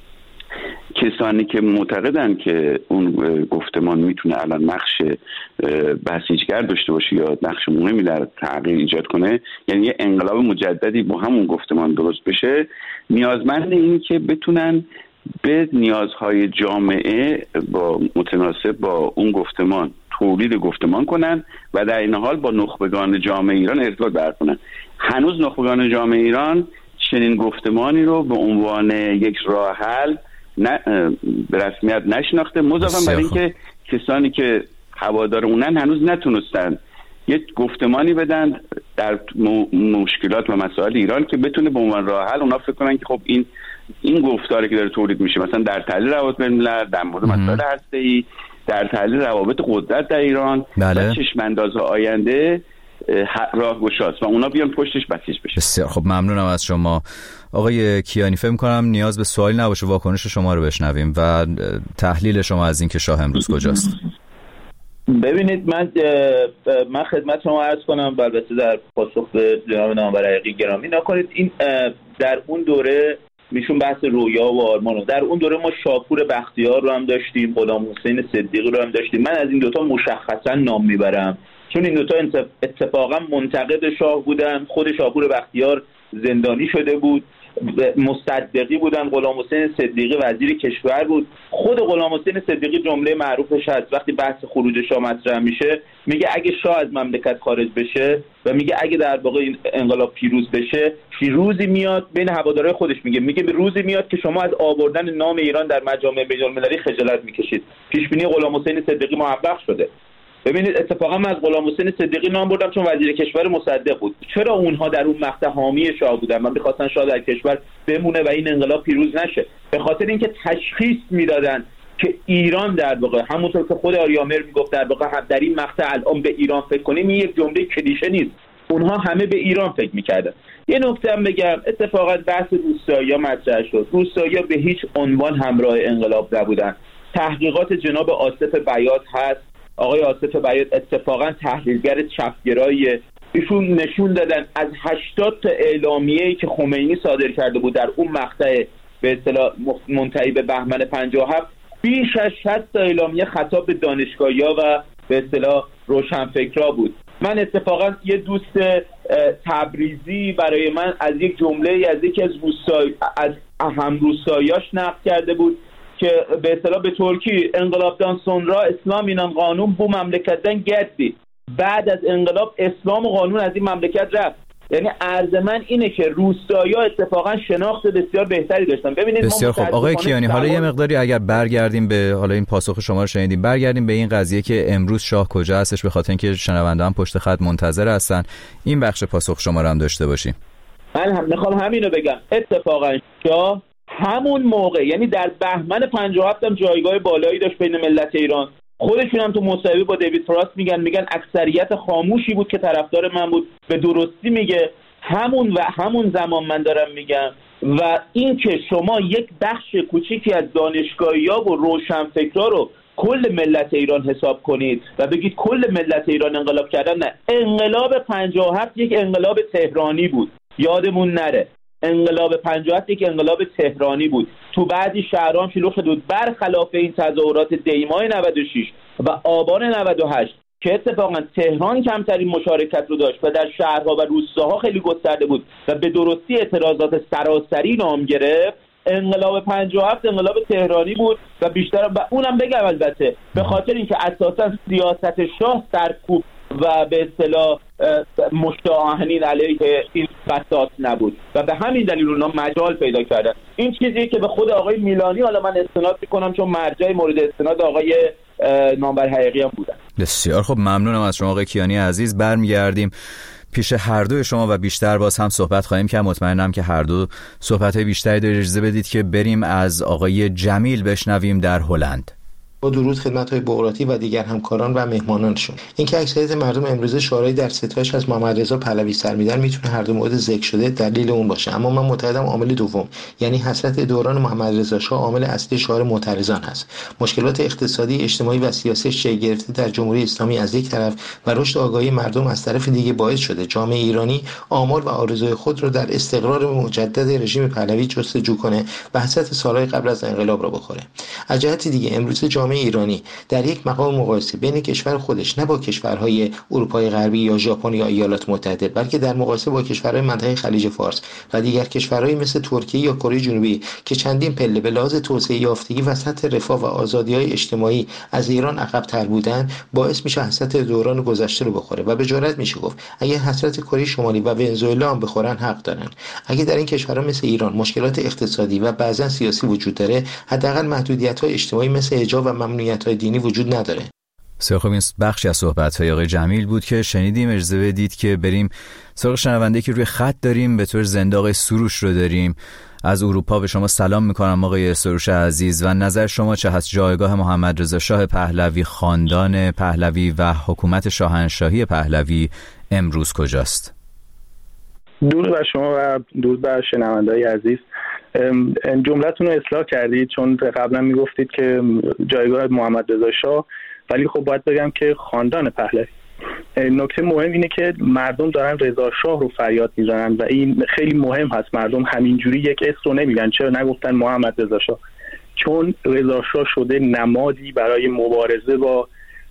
کسانی که معتقدن که اون گفتمان میتونه الان نقش بسیجگر داشته باشه یا نقش مهمی در تغییر ایجاد کنه، یعنی یه انقلاب مجددی با همون گفتمان درست بشه، نیازمند اینه که بتونن به نیازهای جامعه با متناسب با اون گفتمان تولید گفتمان کنن و در این حال با نخبگان جامعه ایران ارتباط برقرار کنن. هنوز نخبگان جامعه ایران چنین گفتمانی رو به عنوان یک راه حل نه به رسمیت نشناخته، مضافاً بر اینکه کسانی که هوادار اونن هنوز نتونستن یک گفتمانی بدن در مشکلات و مسائل ایران که بتونه به عنوان راه حل اونا فکر کنن که خب این این گفتاری که داره تولید میشه مثلا در تحلیل روابط بین الملل، در مورد مسائل هسته‌ای، در تحلیل روابط قدرت در ایران
بله.
و چشم‌انداز آینده راهگشاست و اونا بیان پشتش بسیج بشه.
بسیار خب، ممنونم از شما آقای کیانی. فکر می‌کنم نیاز به سوالی نباشه، واکنش شما رو بشنویم و تحلیل شما از این که شاه امروز کجاست.
ببینید من من خدمت شما عرض کنم، البته در پاسخ به جناب نامور حقیقی گرامی نکنید، این در اون دوره میشون بحث رویا و آرمان، در اون دوره ما شاپور بختیار رو هم داشتیم، غلام حسین صدیقی رو هم داشتیم. من از این دوتا مشخصا نام میبرم چون این دوتا اتفاقا منتقد شاه بودن. خود شاپور بختیار زندانی شده بود مصدقی بودن، غلام حسین صدیقی وزیر کشور بود. خود غلام حسین صدیقی جمله معروفش هست وقتی بحث خروج شاه مطرح میشه، میگه اگه شاه از مملکت خارج بشه و میگه اگه در واقع این انقلاب پیروز بشه، روزی میاد بین هوادارهای خودش میگه میگه به روزی میاد که شما از آوردن نام ایران در مجامع بین‌المللی خجالت میکشید. پیش بینی غلام حسین صدیقی محقق شده. ببینید اتفاقا من از غلام حسین صدیقی نام بردم چون وزیر کشور مصدق بود. چرا اونها در اون مقطع حامی شاه بودن؟ من می‌خواستن شاه در کشور بمونه و این انقلاب پیروز نشه. به خاطر اینکه تشخیص میدادن که ایران در واقع همونطور که خود آریامر میگفت در واقع در این مقطع الان به ایران فکر کنیم، این یک جمله کلیشه نیست. اونها همه به ایران فکر می‌کردن. یه نکته هم بگم، اتفاقا بحث روستایی‌ها مطرح شد. روستایی‌ها به هیچ عنوان همراه انقلاب نبودن. تحقیقات جناب آصف بیات هست. آقای آصف بیات اتفاقا تحلیلگر چپگراییه. ایشون نشون دادن از هشتاد تا اعلامیه‌ای که خمینی صادر کرده بود در اون مقطع به اصطلاح منتهی به بهمن پنجاه و هفت، بیش از شصت تا اعلامیه خطاب به دانشگاهی‌ها و به اصطلاح روشنفکرا بود. من اتفاقا یه دوست تبریزی برای من از یک جمله از یکی از روستای از هم روستاییاش نقل کرده بود که به اصطلاح به ترکی انقلابdan sonra اسلام اینان قانون بو مملکتden گردی. بعد از انقلاب اسلام و قانون از این مملکت رفت. یعنی عرض من اینه که روستایی‌ها اتفاقا شناخت بسیار بهتری داشتن. ببینید
بسیار خوب آقای کیانی، حالا یه مقداری اگر برگردیم به حالا این پاسخ شما رو شنیدیم، برگردیم به این قضیه که امروز شاه کجا هستش، به خاطر اینکه شنونده‌ها پشت خط منتظر هستن این بخش پاسخ شما رو هم داشته باشیم.
من هم میخوام همینو بگم. اتفاقا شاه همون موقع، یعنی در بهمن پنجاه و هفت هم جایگاه بالایی داشت بین ملت ایران. خودشون هم تو مصاحبه با دیوید فراست میگن میگن اکثریت خاموشی بود که طرفدار من بود. به درستی میگه. همون و همون زمان من دارم میگم و این که شما یک بخش کوچیکی از دانشگاهی‌ها و روشنفکرا رو کل ملت ایران حساب کنید و بگید کل ملت ایران انقلاب کردن، نه. انقلاب پنجاه و هفت یک انقلاب تهرانی بود، یادمون نره. انقلاب پنجاه و هفت یک انقلاب تهرانی بود. تو بعضی شهران شلوغ شد برخلاف این تظاهرات دیمای نود و شش و آبان نود و هشت که اتفاقا تهران کمترین مشارکت رو داشت و در شهرها و روستاها خیلی گسترده بود و به درستی اعتراضات سراسری نام گرفت. انقلاب پنجاه و هفت انقلاب تهرانی بود و بیشتر و اونم بگم البته به خاطر اینکه اساسا سیاست شاه سرکوب و به اصطلاح مشاهنین علیه این بساط نبود و به همین دلیل اونا مجال پیدا کردن. این چیزی که به خود آقای میلانی حالا من استناد میکنم چون مرجع مورد استناد آقای نامور حقیقی هم بودن.
بسیار خب، ممنونم از شما آقای کیانی عزیز. برمیگردیم پیش هر دوی شما و بیشتر باز هم صحبت خواهیم کرد. مطمئنم که هر دو صحبت‌های بیشتری دارید. اجازه بدید که بریم از آقای جمیل بشنویم در هلند.
با درود خدمت‌های بغراتی و دیگر همکاران و مهمانانشون. اینکه اکثریت مردم امروزه شعارهایی در ستایش از محمد رضا پهلوی سر میدن میتونه هر دو مورد ذکر شده دلیل اون باشه، اما من معتقدم عامل دوم یعنی حسرت دوران محمد رضا شاه عامل اصلی شعار معترضان هست. مشکلات اقتصادی، اجتماعی و سیاسی شکل گرفته در جمهوری اسلامی از یک طرف و رشد آگاهی مردم از طرف دیگه باعث شده جامعه ایرانی آمال و آرزوی خود رو در استقرار مجدد رژیم پهلوی جستجو کنه و حسرت سالهای قبل از انقلاب را بخوره. از جهت دیگه امروز جامعه ایرانی در یک مقام مقایسه بین کشور خودش نه با کشورهای اروپای غربی یا ژاپن یا ایالات متحده، بلکه در مقایسه با کشورهای منطقه خلیج فارس و دیگر کشورهای مثل ترکیه یا کره جنوبی که چندین پله به لحاظ توسعه یافتگی و سطح رفاه و آزادی‌های اجتماعی از ایران عقب‌تر بودن، باعث میشه حسرت دوران گذشته رو بخوره و به جرات میشه گفت اگه حسرت کره شمالی و ونزوئلا هم بخورن حق دارن. اگه در این کشورها مثل ایران مشکلات اقتصادی و بعضا سیاسی وجود داره، حداقل محدودیت‌های اجتماعی مثل حجاب و ممنوعیت‌های دینی وجود نداره.
بسیار خوب، این بخشی از صحبت‌های آقای جمیل بود که شنیدیم. اجازه بدید که بریم سراغ شنونده که روی خط داریم. به طور زنده آقای سروش رو داریم از اروپا. به شما سلام میکنم آقای سروش عزیز و نظر شما چه هست؟ جایگاه محمد رضا شاه پهلوی، خاندان پهلوی و حکومت شاهنشاهی پهلوی امروز کجاست؟
درود بر شما و درود بر شنونده‌های عزیز. جملتون رو اصلاح کردید چون قبلا میگفتید که جایگاه محمد رضا شاه، ولی خب باید بگم که خاندان پهلوی. نکته مهم اینه که مردم دارن رضا شاه رو فریاد میزنن و این خیلی مهم هست. مردم همینجوری یک اسم رو نمیگن. چرا نگفتن محمد رضا شاه؟ چون رضا شاه شده نمادی برای مبارزه با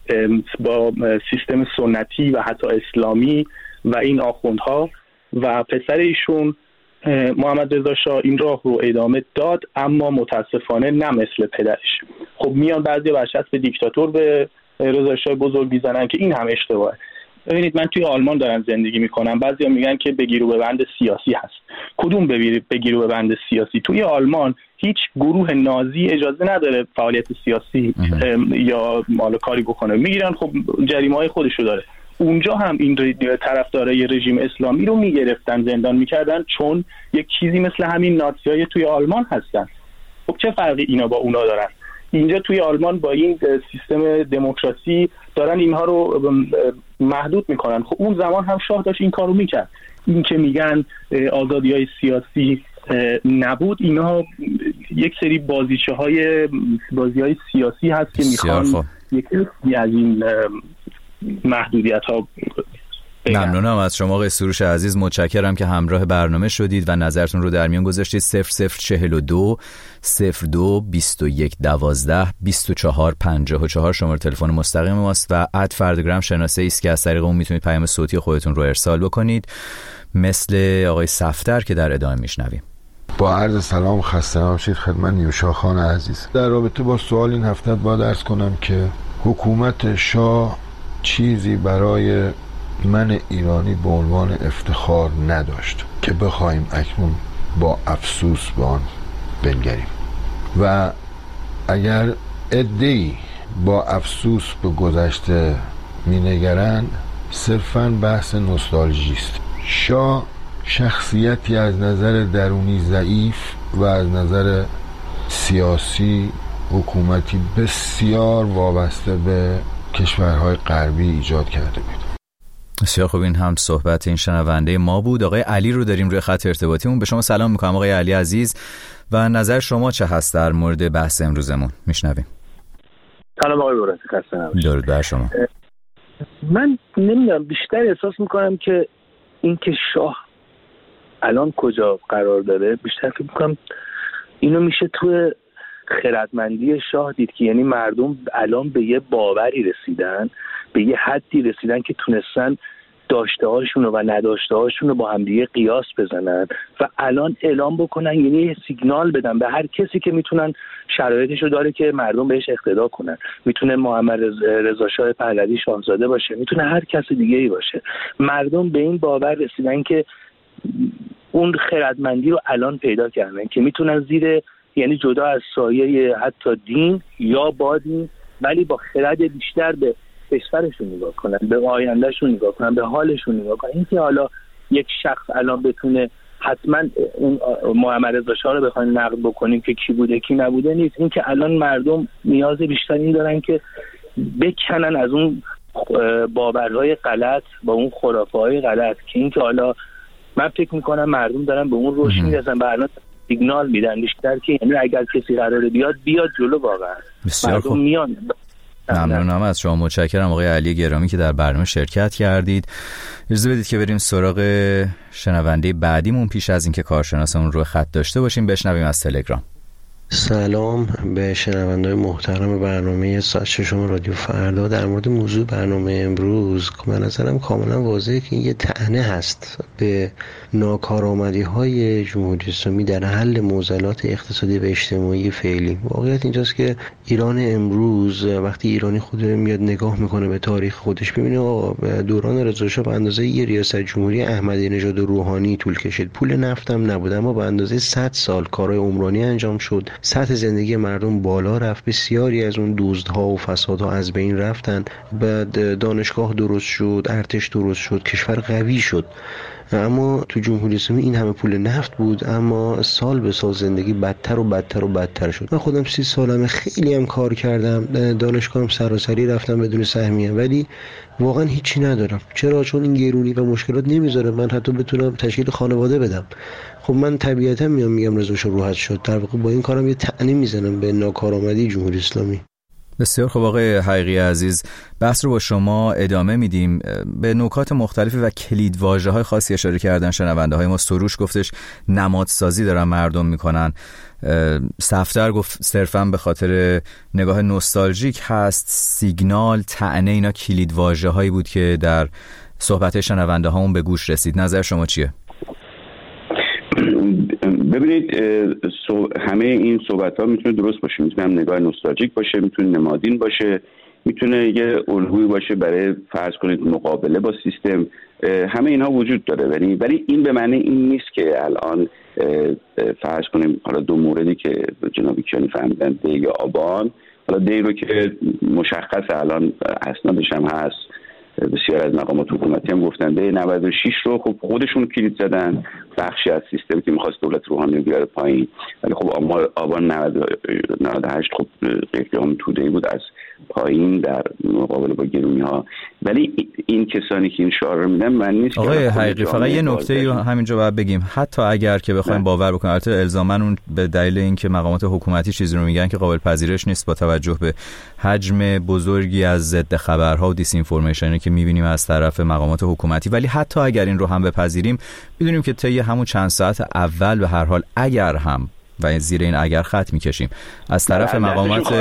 با سیستم سنتی و حتی اسلامی و این آخوندها و پسر ایشون محمد رضا شاه این راه رو ادامه داد، اما متاسفانه نه مثل پدرش. خب میان بعضی برچسب به دیکتاتور به رضا شاه بزرگ میزنن که این هم اشتباهه. ببینید من توی آلمان دارم زندگی میکنم، بعضیا میگن که بگیر و ببند سیاسی هست. کدوم بگیر و ببند سیاسی؟ توی آلمان هیچ گروه نازی اجازه نداره فعالیت سیاسی یا مال کاری بکنه، میگیرن، خب جریمه های خودشو داره. اونجا هم این طرفدارای رژیم اسلامی رو میگرفتن، زندان میکردن، چون یک چیزی مثل همین نازیای توی آلمان هستن. خب چه فرقی اینا با اونا دارن؟ اینجا توی آلمان با این سیستم دموکراسی دارن اینها رو محدود میکنن. خب اون زمان هم شاه داشت این کارو میکرد. این که میگن آزادی‌های سیاسی نبود، اینها یک سری بازیچه های بازی های سیاسی هست که میخوان یکی از این محدودیت ها.
ممنونم از شما آقای سروش عزیز، متشکرم که همراه برنامه شدید و نظرتون رو در میان گذاشتید. صفر صفر چهل و دو صفر دو بیست و یک دوازده بیست و چهار پنجاه و چهار شماره تلفن مستقیم ماست و اد فردگرام شناسه ایست که از طریق اون میتونید پیام صوتی خودتون رو ارسال بکنید، مثل آقای صفتر که در ادامه میشنویم.
با عرض سلام، خسته نباشید خدمت نیوشا خان عزیز. در رابطه با سوال این هفته باید عرض کنم که حکومت شاه چیزی برای من ایرانی به عنوان افتخار نداشت که بخوایم اکنون با افسوس به آن بنگریم، و اگر عده‌ای با افسوس به گذشته مینگرند صرفاً بحث نوستالژی است. شاه شخصیتی از نظر درونی ضعیف و از نظر سیاسی حکومتی بسیار وابسته به کشورهای غربی ایجاد کرده بود.
بسیار خوب، این هم صحبت این شنونده ما بود. آقای علی رو داریم روی خط ارتباطیمون. به شما سلام میکنم آقای علی عزیز و نظر شما چه هست در مورد بحث امروزمون؟ میشنویم.
سلام آقای بوراتی، خسته نباشید.
درود بر شما.
من نمیدونم، بیشتر احساس میکنم که این که شاه الان کجا قرار داره، بیشتر فکر میکنم اینو میشه تو خردمندی شاه دید که یعنی مردم الان به یه باوری رسیدن، به یه حدی رسیدن که تونستن داشته هاشون و نداشته هاشون رو با همدیگه قیاس بزنن و الان اعلام بکنن، یعنی یه سیگنال بدن به هر کسی که میتونن شرایطش رو داره که مردم بهش اقتدا کنن. میتونه محمد رضا شاه پهلوی شاهزاده باشه، میتونه هر کس دیگه ای باشه. مردم به این باور رسیدن که اون خردمندی رو الان پیدا کردن که میتونن زیر، یعنی جدا از سایه حتی دین یا با دین، ولی با خرد بیشتر به کشورشون نگاه کنن، به آیندهشون نگاه کنن، به حالشون نگاه کنن. این که حالا یک شخص الان بتونه حتما اون محمد رضا شاه رو بخوایم نقد بکنیم که کی بوده کی نبوده نیست. این که الان مردم نیاز بیشتری دارن که بکنن از اون باورهای غلط با اون خرافه‌های غلط، که این که حالا من فکر میکنم مردم دارن به اون روش میرسن و الان سیگنال میدن بیشتر که یعنی اگر کسی قراره بیاد بیاد جلو. واقعا مردم میان.
ممنونم از شما، متشکرم آقای علی گرامی که در برنامه شرکت کردید. اجازه بدید که بریم سراغ شنونده بعدیمون پیش از اینکه کارشناسمون رو خط داشته باشیم. بشنویم از تلگرام.
سلام به شنونده‌های محترم برنامه ساعت ششم رادیو فردا. در مورد موضوع برنامه امروز به نظرم کاملا واضحه که این یه طعنه هست به ناکارآمدی‌های جمهوری اسلامی در حل معضلات اقتصادی و اجتماعی فعلی. واقعیت اینجاست که ایران امروز وقتی ایرانی خود میاد نگاه میکنه به تاریخ خودش، ببینه آقا دوران رضا شاه به اندازه یه ریاست جمهوری احمدی نژاد روحانی طول کشید، پول نفت هم نبود، اما به اندازه صد سال کارهای عمرانی انجام شد، سطح زندگی مردم بالا رفت، بسیاری از اون دزدها و فسادها از بین رفتن، بعد دانشگاه درست شد، ارتش درست شد، کشور قوی شد. اما تو جمهوری اسلامی این همه پول نفت بود، اما سال به سال زندگی بدتر و بدتر و بدتر شد. من خودم سی سالمه، خیلی هم کار کردم، دانشگاهم سراسری رفتم بدون سهمیه، ولی واقعا هیچی ندارم. چرا؟ چون این گرونی و مشکلات نمیذاره من حتی بتونم تشکیل خانواده بدم. خب من طبیعتا میام میگم رضا شاه راحت شد، در واقع با این کارم یه طعنه میزنم به ناکارآمدی جمهوری اسلامی.
بسیار خوب آقای حقیقی عزیز، بحث رو با شما ادامه میدیم. به نکات مختلفی و کلیدواژه‌های خاصی اشاره کردن شنونده های ما. سروش گفتش نمادسازی دارن مردم میکنن، صفتر گفت صرفا به خاطر نگاه نوستالژیک هست، سیگنال، طعنه، اینا کلیدواژه‌هایی بود که در صحبت شنونده هامون به گوش رسید. نظر شما چیه؟
ببینید همه این صحبت ها میتونه درست باشه، میتونه هم نگاه نوستالژیک باشه، میتونه نمادین باشه، میتونه یه الگویی باشه برای فرض کنید مقابله با سیستم. همه اینها وجود داره، ولی ولی این به معنی این نیست که الان فرض کنیم حالا دو موردی که جناب کیانی فهمیدن، دی یا آبان، حالا دی رو که مشخص الان اسنادش هم هست، بسیار از مقامات حکومتی هم گفتن دی نود و شش رو خب خودشون کلید زدن، بخشی از سیستم که می‌خواست دولت روحانی رو بیاره پایین، ولی خب آبان نود و هشت خب قیام توده‌ای بود از پایین در مقابله با گرونی‌ها. ولی این کسانی که این شعار رو میدن من نیست.
آقای حقیقی فقط یه نکته رو همینجا باید بگیم، حتی اگر که بخوایم باور بکنیم، البته الزاما اون به دلیل اینکه مقامات حکومتی چیزی رو میگن که قابل پذیرش نیست با توجه به حجم بزرگی از ضد خبرها و دیس اینفورمیشنی که میبینیم از طرف مقامات حکومتی، ولی حتی اگر این رو هم بپذیریم میدونیم که طی همون چند ساعت اول به هر حال اگر هم و زیر این اگر خط میکشیم از طرف مقامات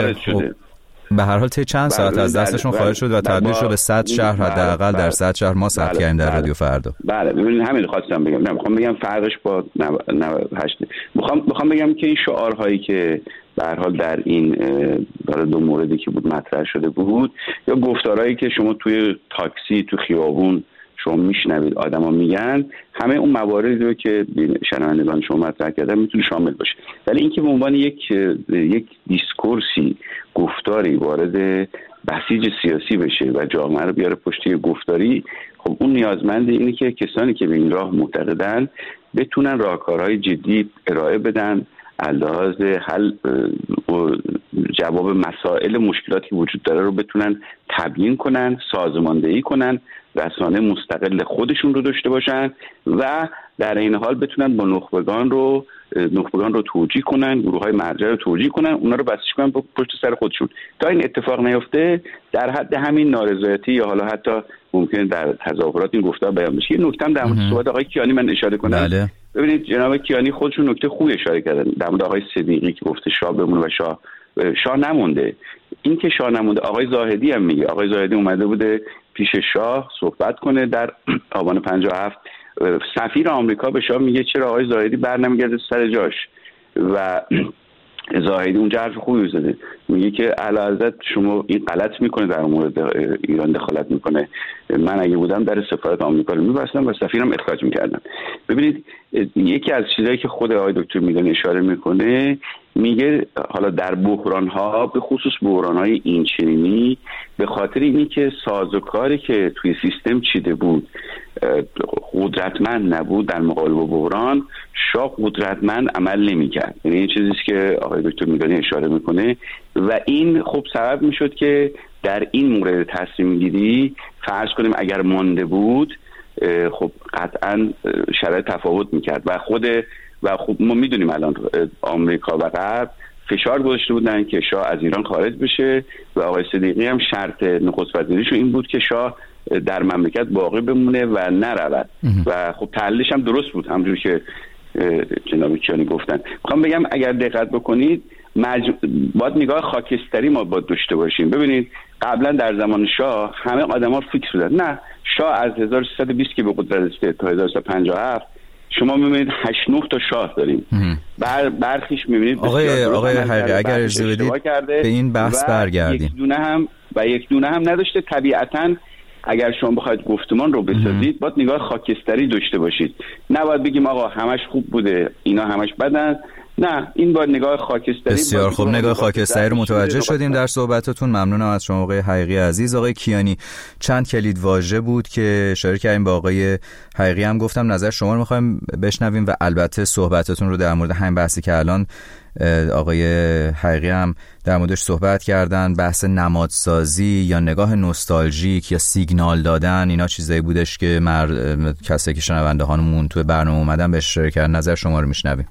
به هر حال طی چند ساعت از دستشون خارج شد و تبدیل شد به صد شهر، حداقل در صد شهر ما ثبت کردیم در رادیو فردا.
بله ببینید همین خواستم بگم، نه میخوام بگم فرقش با نود و هشت، میخوام میخوام بگم که این شعارهایی که به هر حال در این برای دو موردی که بود مطرح شده بود، یا گفتارهایی که شما توی تاکسی تو خیابون شما میشنوید آدما میگن، همه اون مواردی رو که شنوندگان شما مطرح کردن میتونه شامل باشه، ولی اینکه به عنوان یک یک دیسکورسی، گفتاری وارد بسیج سیاسی بشه و جامعه رو بیاره پشت گفتاری، خب اون نیازمند اینه که کسانی که به این راه معتقدن بتونن راهکارهای جدی ارائه بدن، لحاظ حل و جواب مسائل مشکلاتی که وجود داره رو بتونن تبیین کنن، سازماندهی کنن، رسانه مستقل خودشون رو داشته باشن و در این حال بتونن با نخبگان رو نخبگان رو توجیه کنن، گروه‌های مرجع رو توجیه کنن، اونا رو بسیج کنن پشت سر خودشون. تا این اتفاق نیفته در حد همین نارضایتی یا حالا حتی ممکنه در تظاهرات این گفتار بیان بشه. یه نکته هم در مورد صحبت آقای کیانی من اشاره کنم.
بله.
ببینید جناب کیانی خودشون نکته خوبی اشاره کردن در مورد آقای صدیقی که گفته شاه بمونه و شاه شاه نمونده. این که شاه نمونده آقای زاهدی هم میگه، آقای زاهدی اومده بوده پیش شاه صحبت کنه در آبان پنجاه و هفت، سفیر آمریکا به شاه میگه چرا آقای زاهدی برنمیگرده سر جاش و زاهدی اونجا حرف خوبی زده، میگه که اعلیحضرت شما این غلط میکنه در مورد ایران دخالت میکنه، من اگه بودم در سفارت آمریکا رو میبستم و سفیرم اخراج میکردم. ببینید یکی از چیزایی که خود آقای دکتر میدانی اشاره میکنه، میگه حالا در بحران ها به خصوص بحران های این چنینی به خاطر اینی که سازوکاری که توی سیستم چیده بود قدرتمند نبود در مقابل با بحران، شاه قدرتمند عمل نمی‌کرد. یعنی این چیزیه که آقای دکتر میدانی اشاره میکنه و این خب سبب میشد که در این مورد تصمیم گیری فرض کنیم اگر مانده بود خب قطعا شرایط تفاوت میکرد و خود و خب ما میدونیم الان آمریکا و غرب فشار گذاشته بودن که شاه از ایران خارج بشه و آقای صدیقی هم شرط نخست وزیریشو این بود که شاه در مملکت باقی بمونه و نرود و خب تحلیلش هم درست بود همونجوری که جناب کیانی گفتن. میخوام بگم اگر دقت بکنید مج... باید نگاه خاکستری ما باید داشته باشیم. ببینید قبلا در زمان شاه همه آدما فیکس بودن، نه شاه از هزار و سیصد و بیست که به قدرت رسید تا هزار و سیصد و پنجاه و هفت شما میبینید هشت نه تا شاه داریم. بر برخیش میبینید
آقای آقای حقیقی اگر اجازه بدید به این بحث برگردیم.
یک دونه هم و یک دونه هم نداشته. طبیعتاً اگر شما بخواید گفتمان رو بسازید باید نگاه خاکستری داشته باشید، نباید بگیم آقا همش خوب بوده اینا همش بدن، نه این باید نگاه خاکستری.
بسیار خوب، نگاه خاکستری رو متوجه شدیم در صحبتاتون. ممنونم از شما آقای حقیقی عزیز. آقای کیانی چند کلید واژه بود که اشاره کردیم با آقای حقیقی هم گفتم نظر شما رو می‌خوایم بشنویم و البته صحبتاتون رو در مورد همین بحثی که الان آقای حقیقی هم در موردش صحبت کردن، بحث نمادسازی یا نگاه نوستالژیک یا سیگنال دادن، اینا چیزایی بودش که مر... کسایی که شنونده هامون تو برنامه اومدن بهش اشاره کردن. نظر شما رو میشنویم.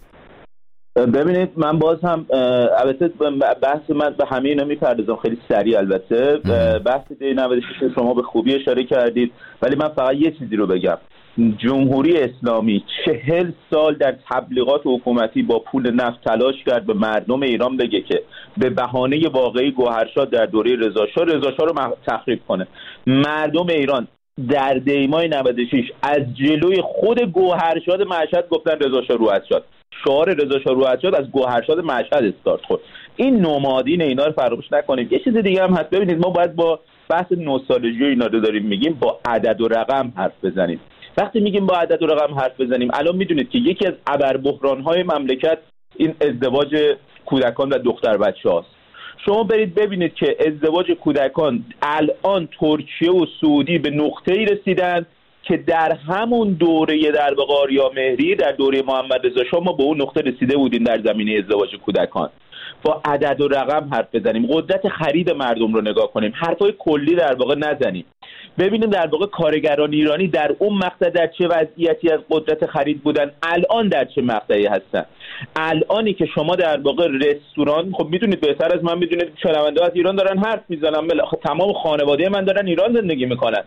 ببینید من باز هم البته بحث من به همه اینا میپردازم خیلی سریع. البته بحث دی نود و شش شما به خوبی اشاره کردید، ولی من فقط یه چیزی رو بگم. جمهوری اسلامی چهل سال در تبلیغات حکومتی با پول نفت تلاش کرد به مردم ایران بگه که به بهانه واقعی گوهرشاد در دوره رضاشاه رضاشاه رو تخریب کنه. مردم ایران در دیمای نود و شش از جلوی خود گوهرشاد مشهد گفتن رضاشاه رو از شد. شعار رضا شاه روح‌شاد از گوهرشاد مشهد استارت خورد. این نمادین اینا رو فراموش نکنید. یه چیز دیگه هم هست، ببینید ما باید با بحث نوستالژی اینا رو داریم میگیم با عدد و رقم حرف بزنیم. وقتی میگیم با عدد و رقم حرف بزنیم، الان میدونید که یکی از ابربحران‌های مملکت این ازدواج کودکان و دختر بچه‌هاست. شما برید ببینید که ازدواج کودکان الان ترکیه و سعودی به نقطه‌ای رسیدن که در همون دوره در واقع آریامهری، در دوره محمد رضا شاه ما به اون نقطه رسیده بودیم در زمینه ازدواج کودکان. با عدد و رقم حرف بزنیم، قدرت خرید مردم رو نگاه کنیم، حرفای کلی در واقع نزنیم. ببینیم در واقع کارگران ایرانی در اون مقطع در چه وضعیتی از قدرت خرید بودن، الان در چه مقطعی هستن. الانی که شما در واقع رستوران، خب میدونید بهتر از من میدونید شنونده از ایران دارن حرف میزنن، تمام خانواده من دارن ایران زندگی میکنن.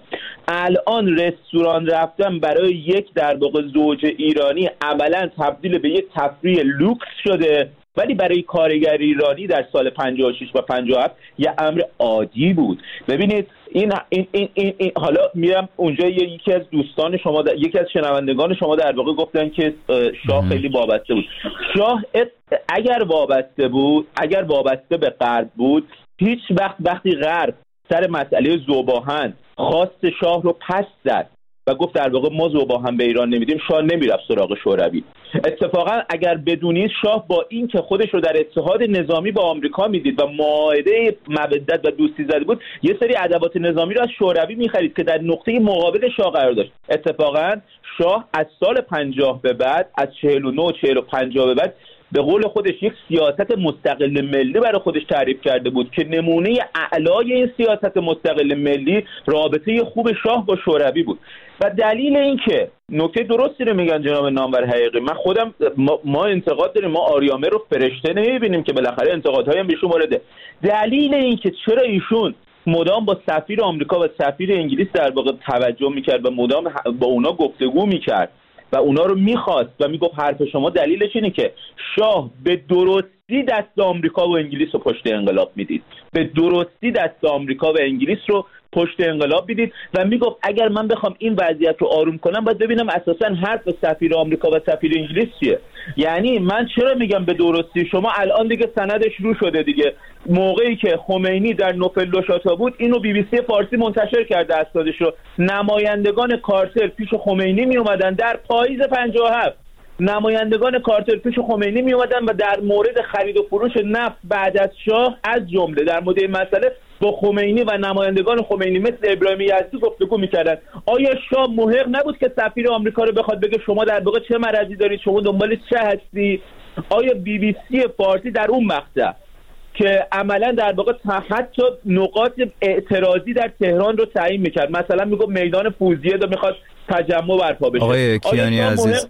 الان رستوران رفتن برای یک در واقع زوج ایرانی عملا تبدیل به یک تفریح لوکس شده، ولی برای کارگر ایرانی در سال پنجاه و شش و پنجاه و هفت یه امر عادی بود. ببینید این این این, این, این حالا میرم اونجا، یکی از دوستان شما در، یکی از شنوندگان شما در واقع گفتن که شاه خیلی وابسته بود. شاه اگر وابسته بود، اگر وابسته به غرب بود، هیچ وقت وقتی غرب سر مسئله ذوباهن خواست شاه رو پس زد و گفت در واقع ما ذوباهن به ایران نمیدیم، شاه نمیرفت سراغ شوروی. اتفاقا اگر بدونید شاه با این که خودش رو در اتحاد نظامی با آمریکا میدید و معاهده مودت و دوستی زده بود، یه سری ادوات نظامی رو از شوروی میخرید که در نقطه مقابل شاه قرار داشت. اتفاقا شاه از سال پنجاه به بعد، از چهل و نه چهل و پنجاه به بعد، به قول خودش یک سیاست مستقل ملی برای خودش تعریف کرده بود که نمونه اعلای این سیاست مستقل ملی رابطه خوب شاه با شوروی بود. و دلیل این که نکته درستی رو میگن جناب نامور حقیقی، من خودم ما, ما انتقاد داریم، ما آریامه رو فرشته نمیبینیم که بالاخره انتقادهای هم بهشون وارده. دلیل این که چرا ایشون مدام با سفیر آمریکا و سفیر انگلیس در واقع توجه میکرد و مدام با اونا گفتگو میکرد و اونا رو میخواست و میگفت حرف شما دلیلش اینه که شاه به درستی دست آمریکا و انگلیس رو پشت انقلاب میدید، به درستی دست آمریکا و انگلیس رو پشت انقلاب میدید و میگفت اگر من بخوام این وضعیت رو آروم کنم باید ببینم اساسا حرف سفیر آمریکا و سفیر انگلیس چیه. یعنی من چرا میگم به درستی؟ شما الان دیگه سندش رو شده دیگه. موقعی که خمینی در نوفل دوشاتا بود، اینو بی بی سی فارسی منتشر کرده اسنادش رو، نمایندگان کارتر پیش خمینی می اومدن در پاییز پنجاه و هفت، نمایندگان کارتر پیش خمینی می اومدن و در مورد خرید و فروش نفت بعد از شاه از جمله در مورد این مسئله با خمینی و نمایندگان خمینی مثل ابراهیم یزدی گفتگو میکردن. آیا شاه محق نبود که سفیر آمریکا رو بخواد بگه شما در واقع چه مرضی دارید، شما دنبال چه هستی؟ آیا بی بی سی فارسی در اون مقطع که عملا در واقع حتی نقاط اعتراضی در تهران رو تعیین میکرد، مثلا میگفت میدان فوزیه رو میخواد تجمع برپا بشه.
آقای کیانی عزیز،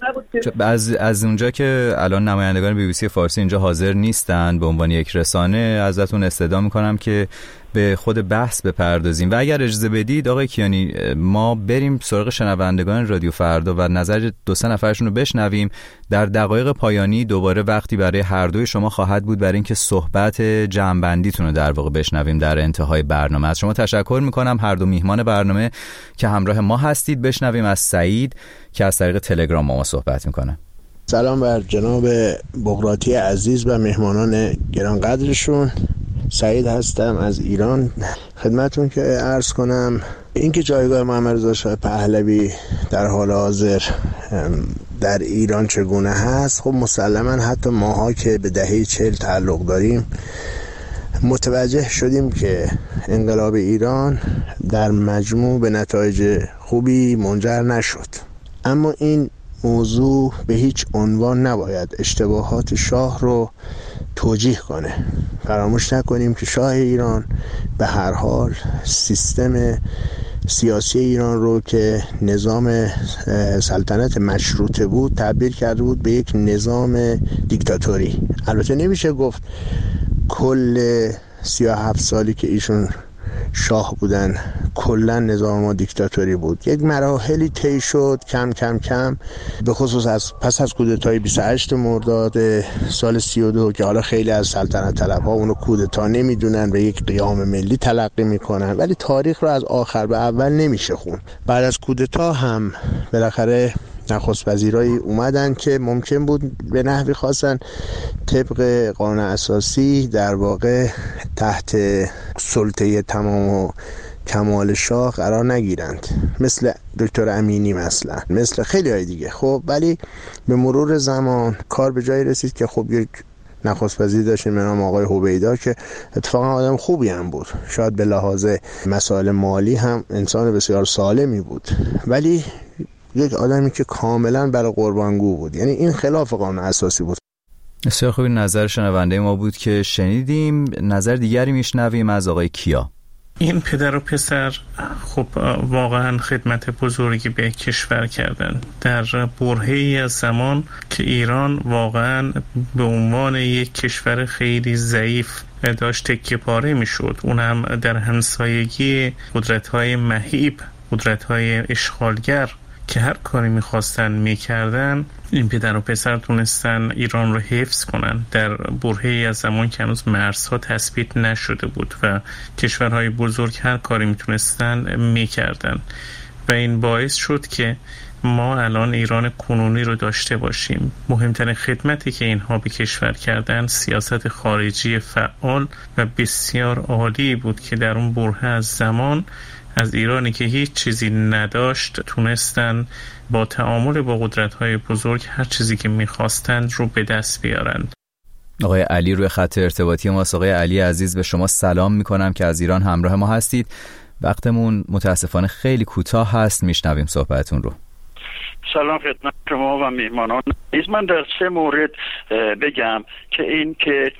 از از اونجا که الان نمایندگان بی بی سی فارسی اینجا حاضر نیستند به عنوان یک رسانه، ازتون استدعا میکنم که به خود بحث بپردازیم و اگر اجازه بدید آقای کیانی ما بریم سراغ شنوندگان رادیو فردا و نظر دو سه نفرشون رو بشنویم. در دقایق پایانی دوباره وقتی برای هر دوی شما خواهد بود برای اینکه صحبت جمع‌بندیتون رو در واقع بشنویم در انتهای برنامه. از شما تشکر میکنم هر دو میهمان برنامه که همراه ما هستید. بشنویم از سعید که از طریق تلگرام با ما صحبت میکنه.
سلام بر جناب بغراتی عزیز و مهمانان گرانقدرشون. سعید هستم از ایران. خدمتون که عرض کنم اینکه جایگاه محمد رضا شاه پهلوی در حال حاضر در ایران چگونه هست، خب مسلما حتی ماها که به دهه چهل تعلق داریم متوجه شدیم که انقلاب ایران در مجموع به نتایج خوبی منجر نشد. اما این موضوع به هیچ عنوان نباید اشتباهات شاه رو توجیه کنه. فراموش نکنیم که شاه ایران به هر حال سیستم سیاسی ایران رو که نظام سلطنت مشروطه بود تبدیل کرده بود به یک نظام دیکتاتوری. البته نمیشه گفت کل سی و هفت سالی که ایشون شاه بودن کلا نظام ما دیکتاتوری بود. یک مراحلی طی شد کم کم کم، به خصوص از پس از کودتای بیست و هشت مرداد سال سی و دو که حالا خیلی از سلطنت طلبها اونو کودتا نمیدونن و یک قیام ملی تلقی میکنن، ولی تاریخ رو از آخر به اول نمیشه خون. بعد از کودتا هم بالاخره نخست وزیرایی اومدن که ممکن بود به نحوی خواستن طبق قانون اساسی در واقع تحت سلطه تمام و کمال شاه قرار نگیرند، مثل دکتر امینی مثلا، مثل خیلی های دیگه. خب ولی به مرور زمان کار به جایی رسید که خب یک نخست وزیر داشتیم به نام آقای هویدا که اتفاقا آدم خوبی هم بود، شاید به لحاظ مسائل مالی هم انسان بسیار سالمی بود، ولی یک آدمی که کاملا برای قربانگو بود. یعنی این خلاف قانون اساسی بود.
بسیار خوبی. نظر شنونده ما بود که شنیدیم. نظر دیگری میشنویم از آقای کیا.
این پدر و پسر خب واقعا خدمت بزرگی به کشور کردن در برهه‌ای از زمان که ایران واقعا به عنوان یک کشور خیلی ضعیف داشت تکیه پاره می شد، اون هم در همسایگی قدرت‌های مهیب، قدرت‌های اشغالگر که هر کاری می‌خواستن می‌کردن. این پدر و پسر تونستن ایران رو حفظ کنن در برهه‌ای از زمان که هنوز مرزها تثبیت نشده بود و کشورهای بزرگ هر کاری می‌تونستن می‌کردن و این باعث شد که ما الان ایران کنونی رو داشته باشیم. مهمترین خدمتی که اینها به کشور کردن سیاست خارجی فعال و بسیار عالی بود که در اون برهه از زمان از ایرانی که هیچ چیزی نداشت تونستن با تعامل با قدرت‌های بزرگ هر چیزی که می‌خواستند رو به دست بیارند.
آقای علی روی خط ارتباطی ما. آقای علی عزیز، به شما سلام می‌کنم که از ایران همراه ما هستید. وقتمون متاسفانه خیلی کوتاه هست، میشنویم صحبتتون رو.
سلام خدمت شما و میهمانان. من در سه مورد بگم که این که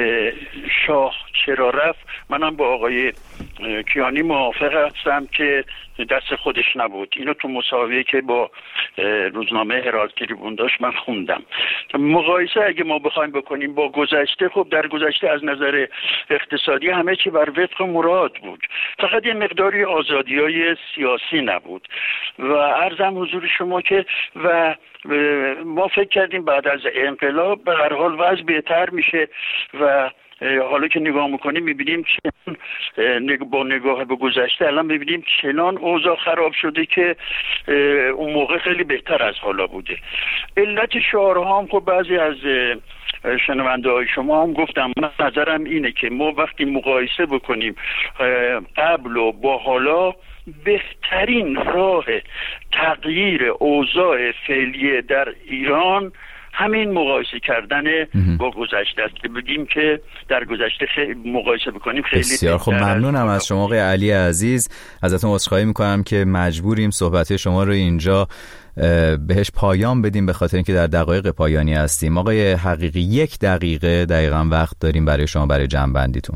شاه چرا رفت، منم با آقای کیانی موافق هستم که دست خودش نبود. اینو تو مسابقه که با روزنامه هرالد تریبون داشت من خوندم. مقایسه اگه ما بخوایم بکنیم با گذشته، خب در گذشته از نظر اقتصادی همه چی بر وفق مراد بود، فقط یه مقداری آزادی‌های سیاسی نبود و عرضم حضور شما که و ما فکر کردیم بعد از انقلاب به هر حال وضع بهتر میشه و حالا که نگاه میکنیم میبینیم که با نگاه به گذشته الان میبینیم چنان اوضاع خراب شده که اون موقع خیلی بهتر از حالا بوده. علت شعارها هم خب بعضی از شنونده های شما هم گفتم، من نظرم اینه که ما وقتی مقایسه بکنیم قبل و با حالا، بهترین راه تغییر اوضاع فعلی در ایران همین مقایسه کردن با گذشته است که بگیم که در گذشته خیلی مقایسه بکنیم خیلی
بسیار خب. ممنونم از شما آقای علی عزیز. ازتون عذرخواهی میکنم که مجبوریم صحبت شما رو اینجا بهش پایان بدیم به خاطر اینکه در دقایق پایانی هستیم. آقای حقیقی، یک دقیقه دقیقاً وقت داریم برای شما برای جمع بندیتون.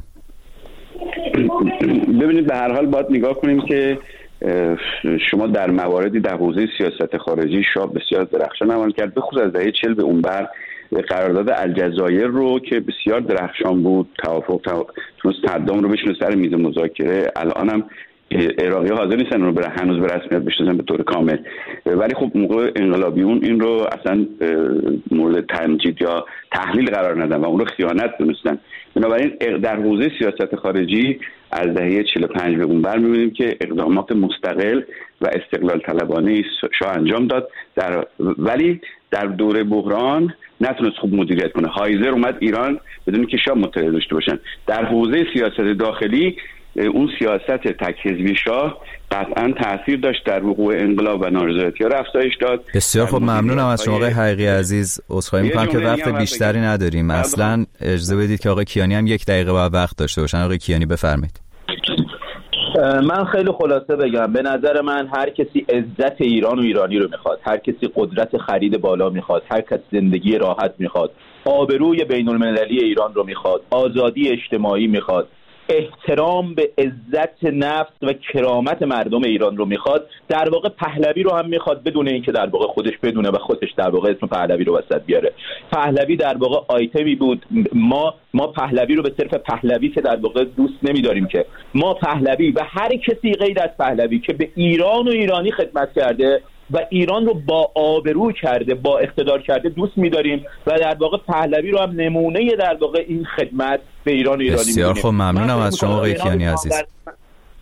ببینید به هر حال باید نگاه کنیم که شما در مواردی در حوزه سیاست خارجی شاه بسیار درخشان عمل کرد، به خصوص از دهه چهل به اون بر قرارداد الجزایر رو که بسیار درخشان بود، توافق تونست تقدم رو بشونه سر میز مذاکره. الان هم عراقی حاضر نیستن رو بر هنوز به رسمیت بشناسن به طور کامل، ولی خب موقع انقلابیون این رو اصلا مورد تمجید یا تحلیل قرار ندادن و اون رو خیانت دونستن. بنابراین در حوزه سیاست خارجی از دهه چهل و پنج به اون بر می‌بینیم که اقدامات مستقل و استقلال طلبانه شاه انجام داد، در ولی در دوره بحران نتونست خوب مدیریت کنه. هایزر اومد ایران بدون که شاه مطلع داشته باشن. در حوزه سیاست داخلی اون سیاست تک حزبی شاه قطعا تاثیر داشت در وقوع انقلاب و نارضایتی‌ها رو افزایش داد.
بسیار خب، ممنونم از شما آقای حقیقی عزیز. عذرخواهی می‌کنم که وقت بیشتری نداریم. اصلا اجازه بدید که آقای کیانی هم یک دقیقه بعد وقت داشته باشن. آقای کیانی بفرمایید.
من خیلی خلاصه بگم، به نظر من هر کسی عزت ایران و ایرانی رو میخواد، هر کسی قدرت خرید بالا میخواد، هر کسی زندگی راحت میخواد، آبروی بین المللی ایران رو میخواد، آزادی اجتماعی میخواد، احترام به عزت نفس و کرامت مردم ایران رو میخواد، در واقع پهلوی رو هم میخواد بدون اینکه در واقع خودش بدونه و خودش در واقع اسم پهلوی رو وسط بیاره. پهلوی در واقع آیتمی بود. ما ما پهلوی رو به صرف پهلوی که در واقع دوست نمیداریم، که ما پهلوی و هر کسی غیر از پهلوی که به ایران و ایرانی خدمت کرده و ایران رو با آبرو کرده، با اقتدار کرده دوست می‌داریم و در واقع پهلوی رو هم نمونه در واقع این خدمت به ایران و ایرانی
بسیار خوب، ممنونم از شما آقای کیانی عزیز.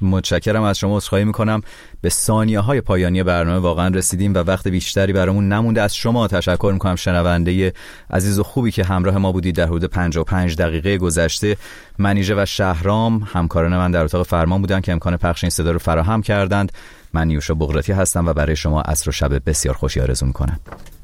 متشکرم از شما. عذرخواهی میکنم به ثانیه های پایانی برنامه واقعا رسیدیم و وقت بیشتری برامون نمونده. از شما تشکر میکنم شنونده عزیز و خوبی که همراه ما بودید در حدود پنجاه و پنج دقیقه گذشته. منیژه و شهرام همکاران من در اتاق فرمان بودن که امکان پخش این صدا رو فراهم کردند. من نیوشا بغراتی هستم و برای شما عصر و شب بسیار خوشی آرزو میکنم.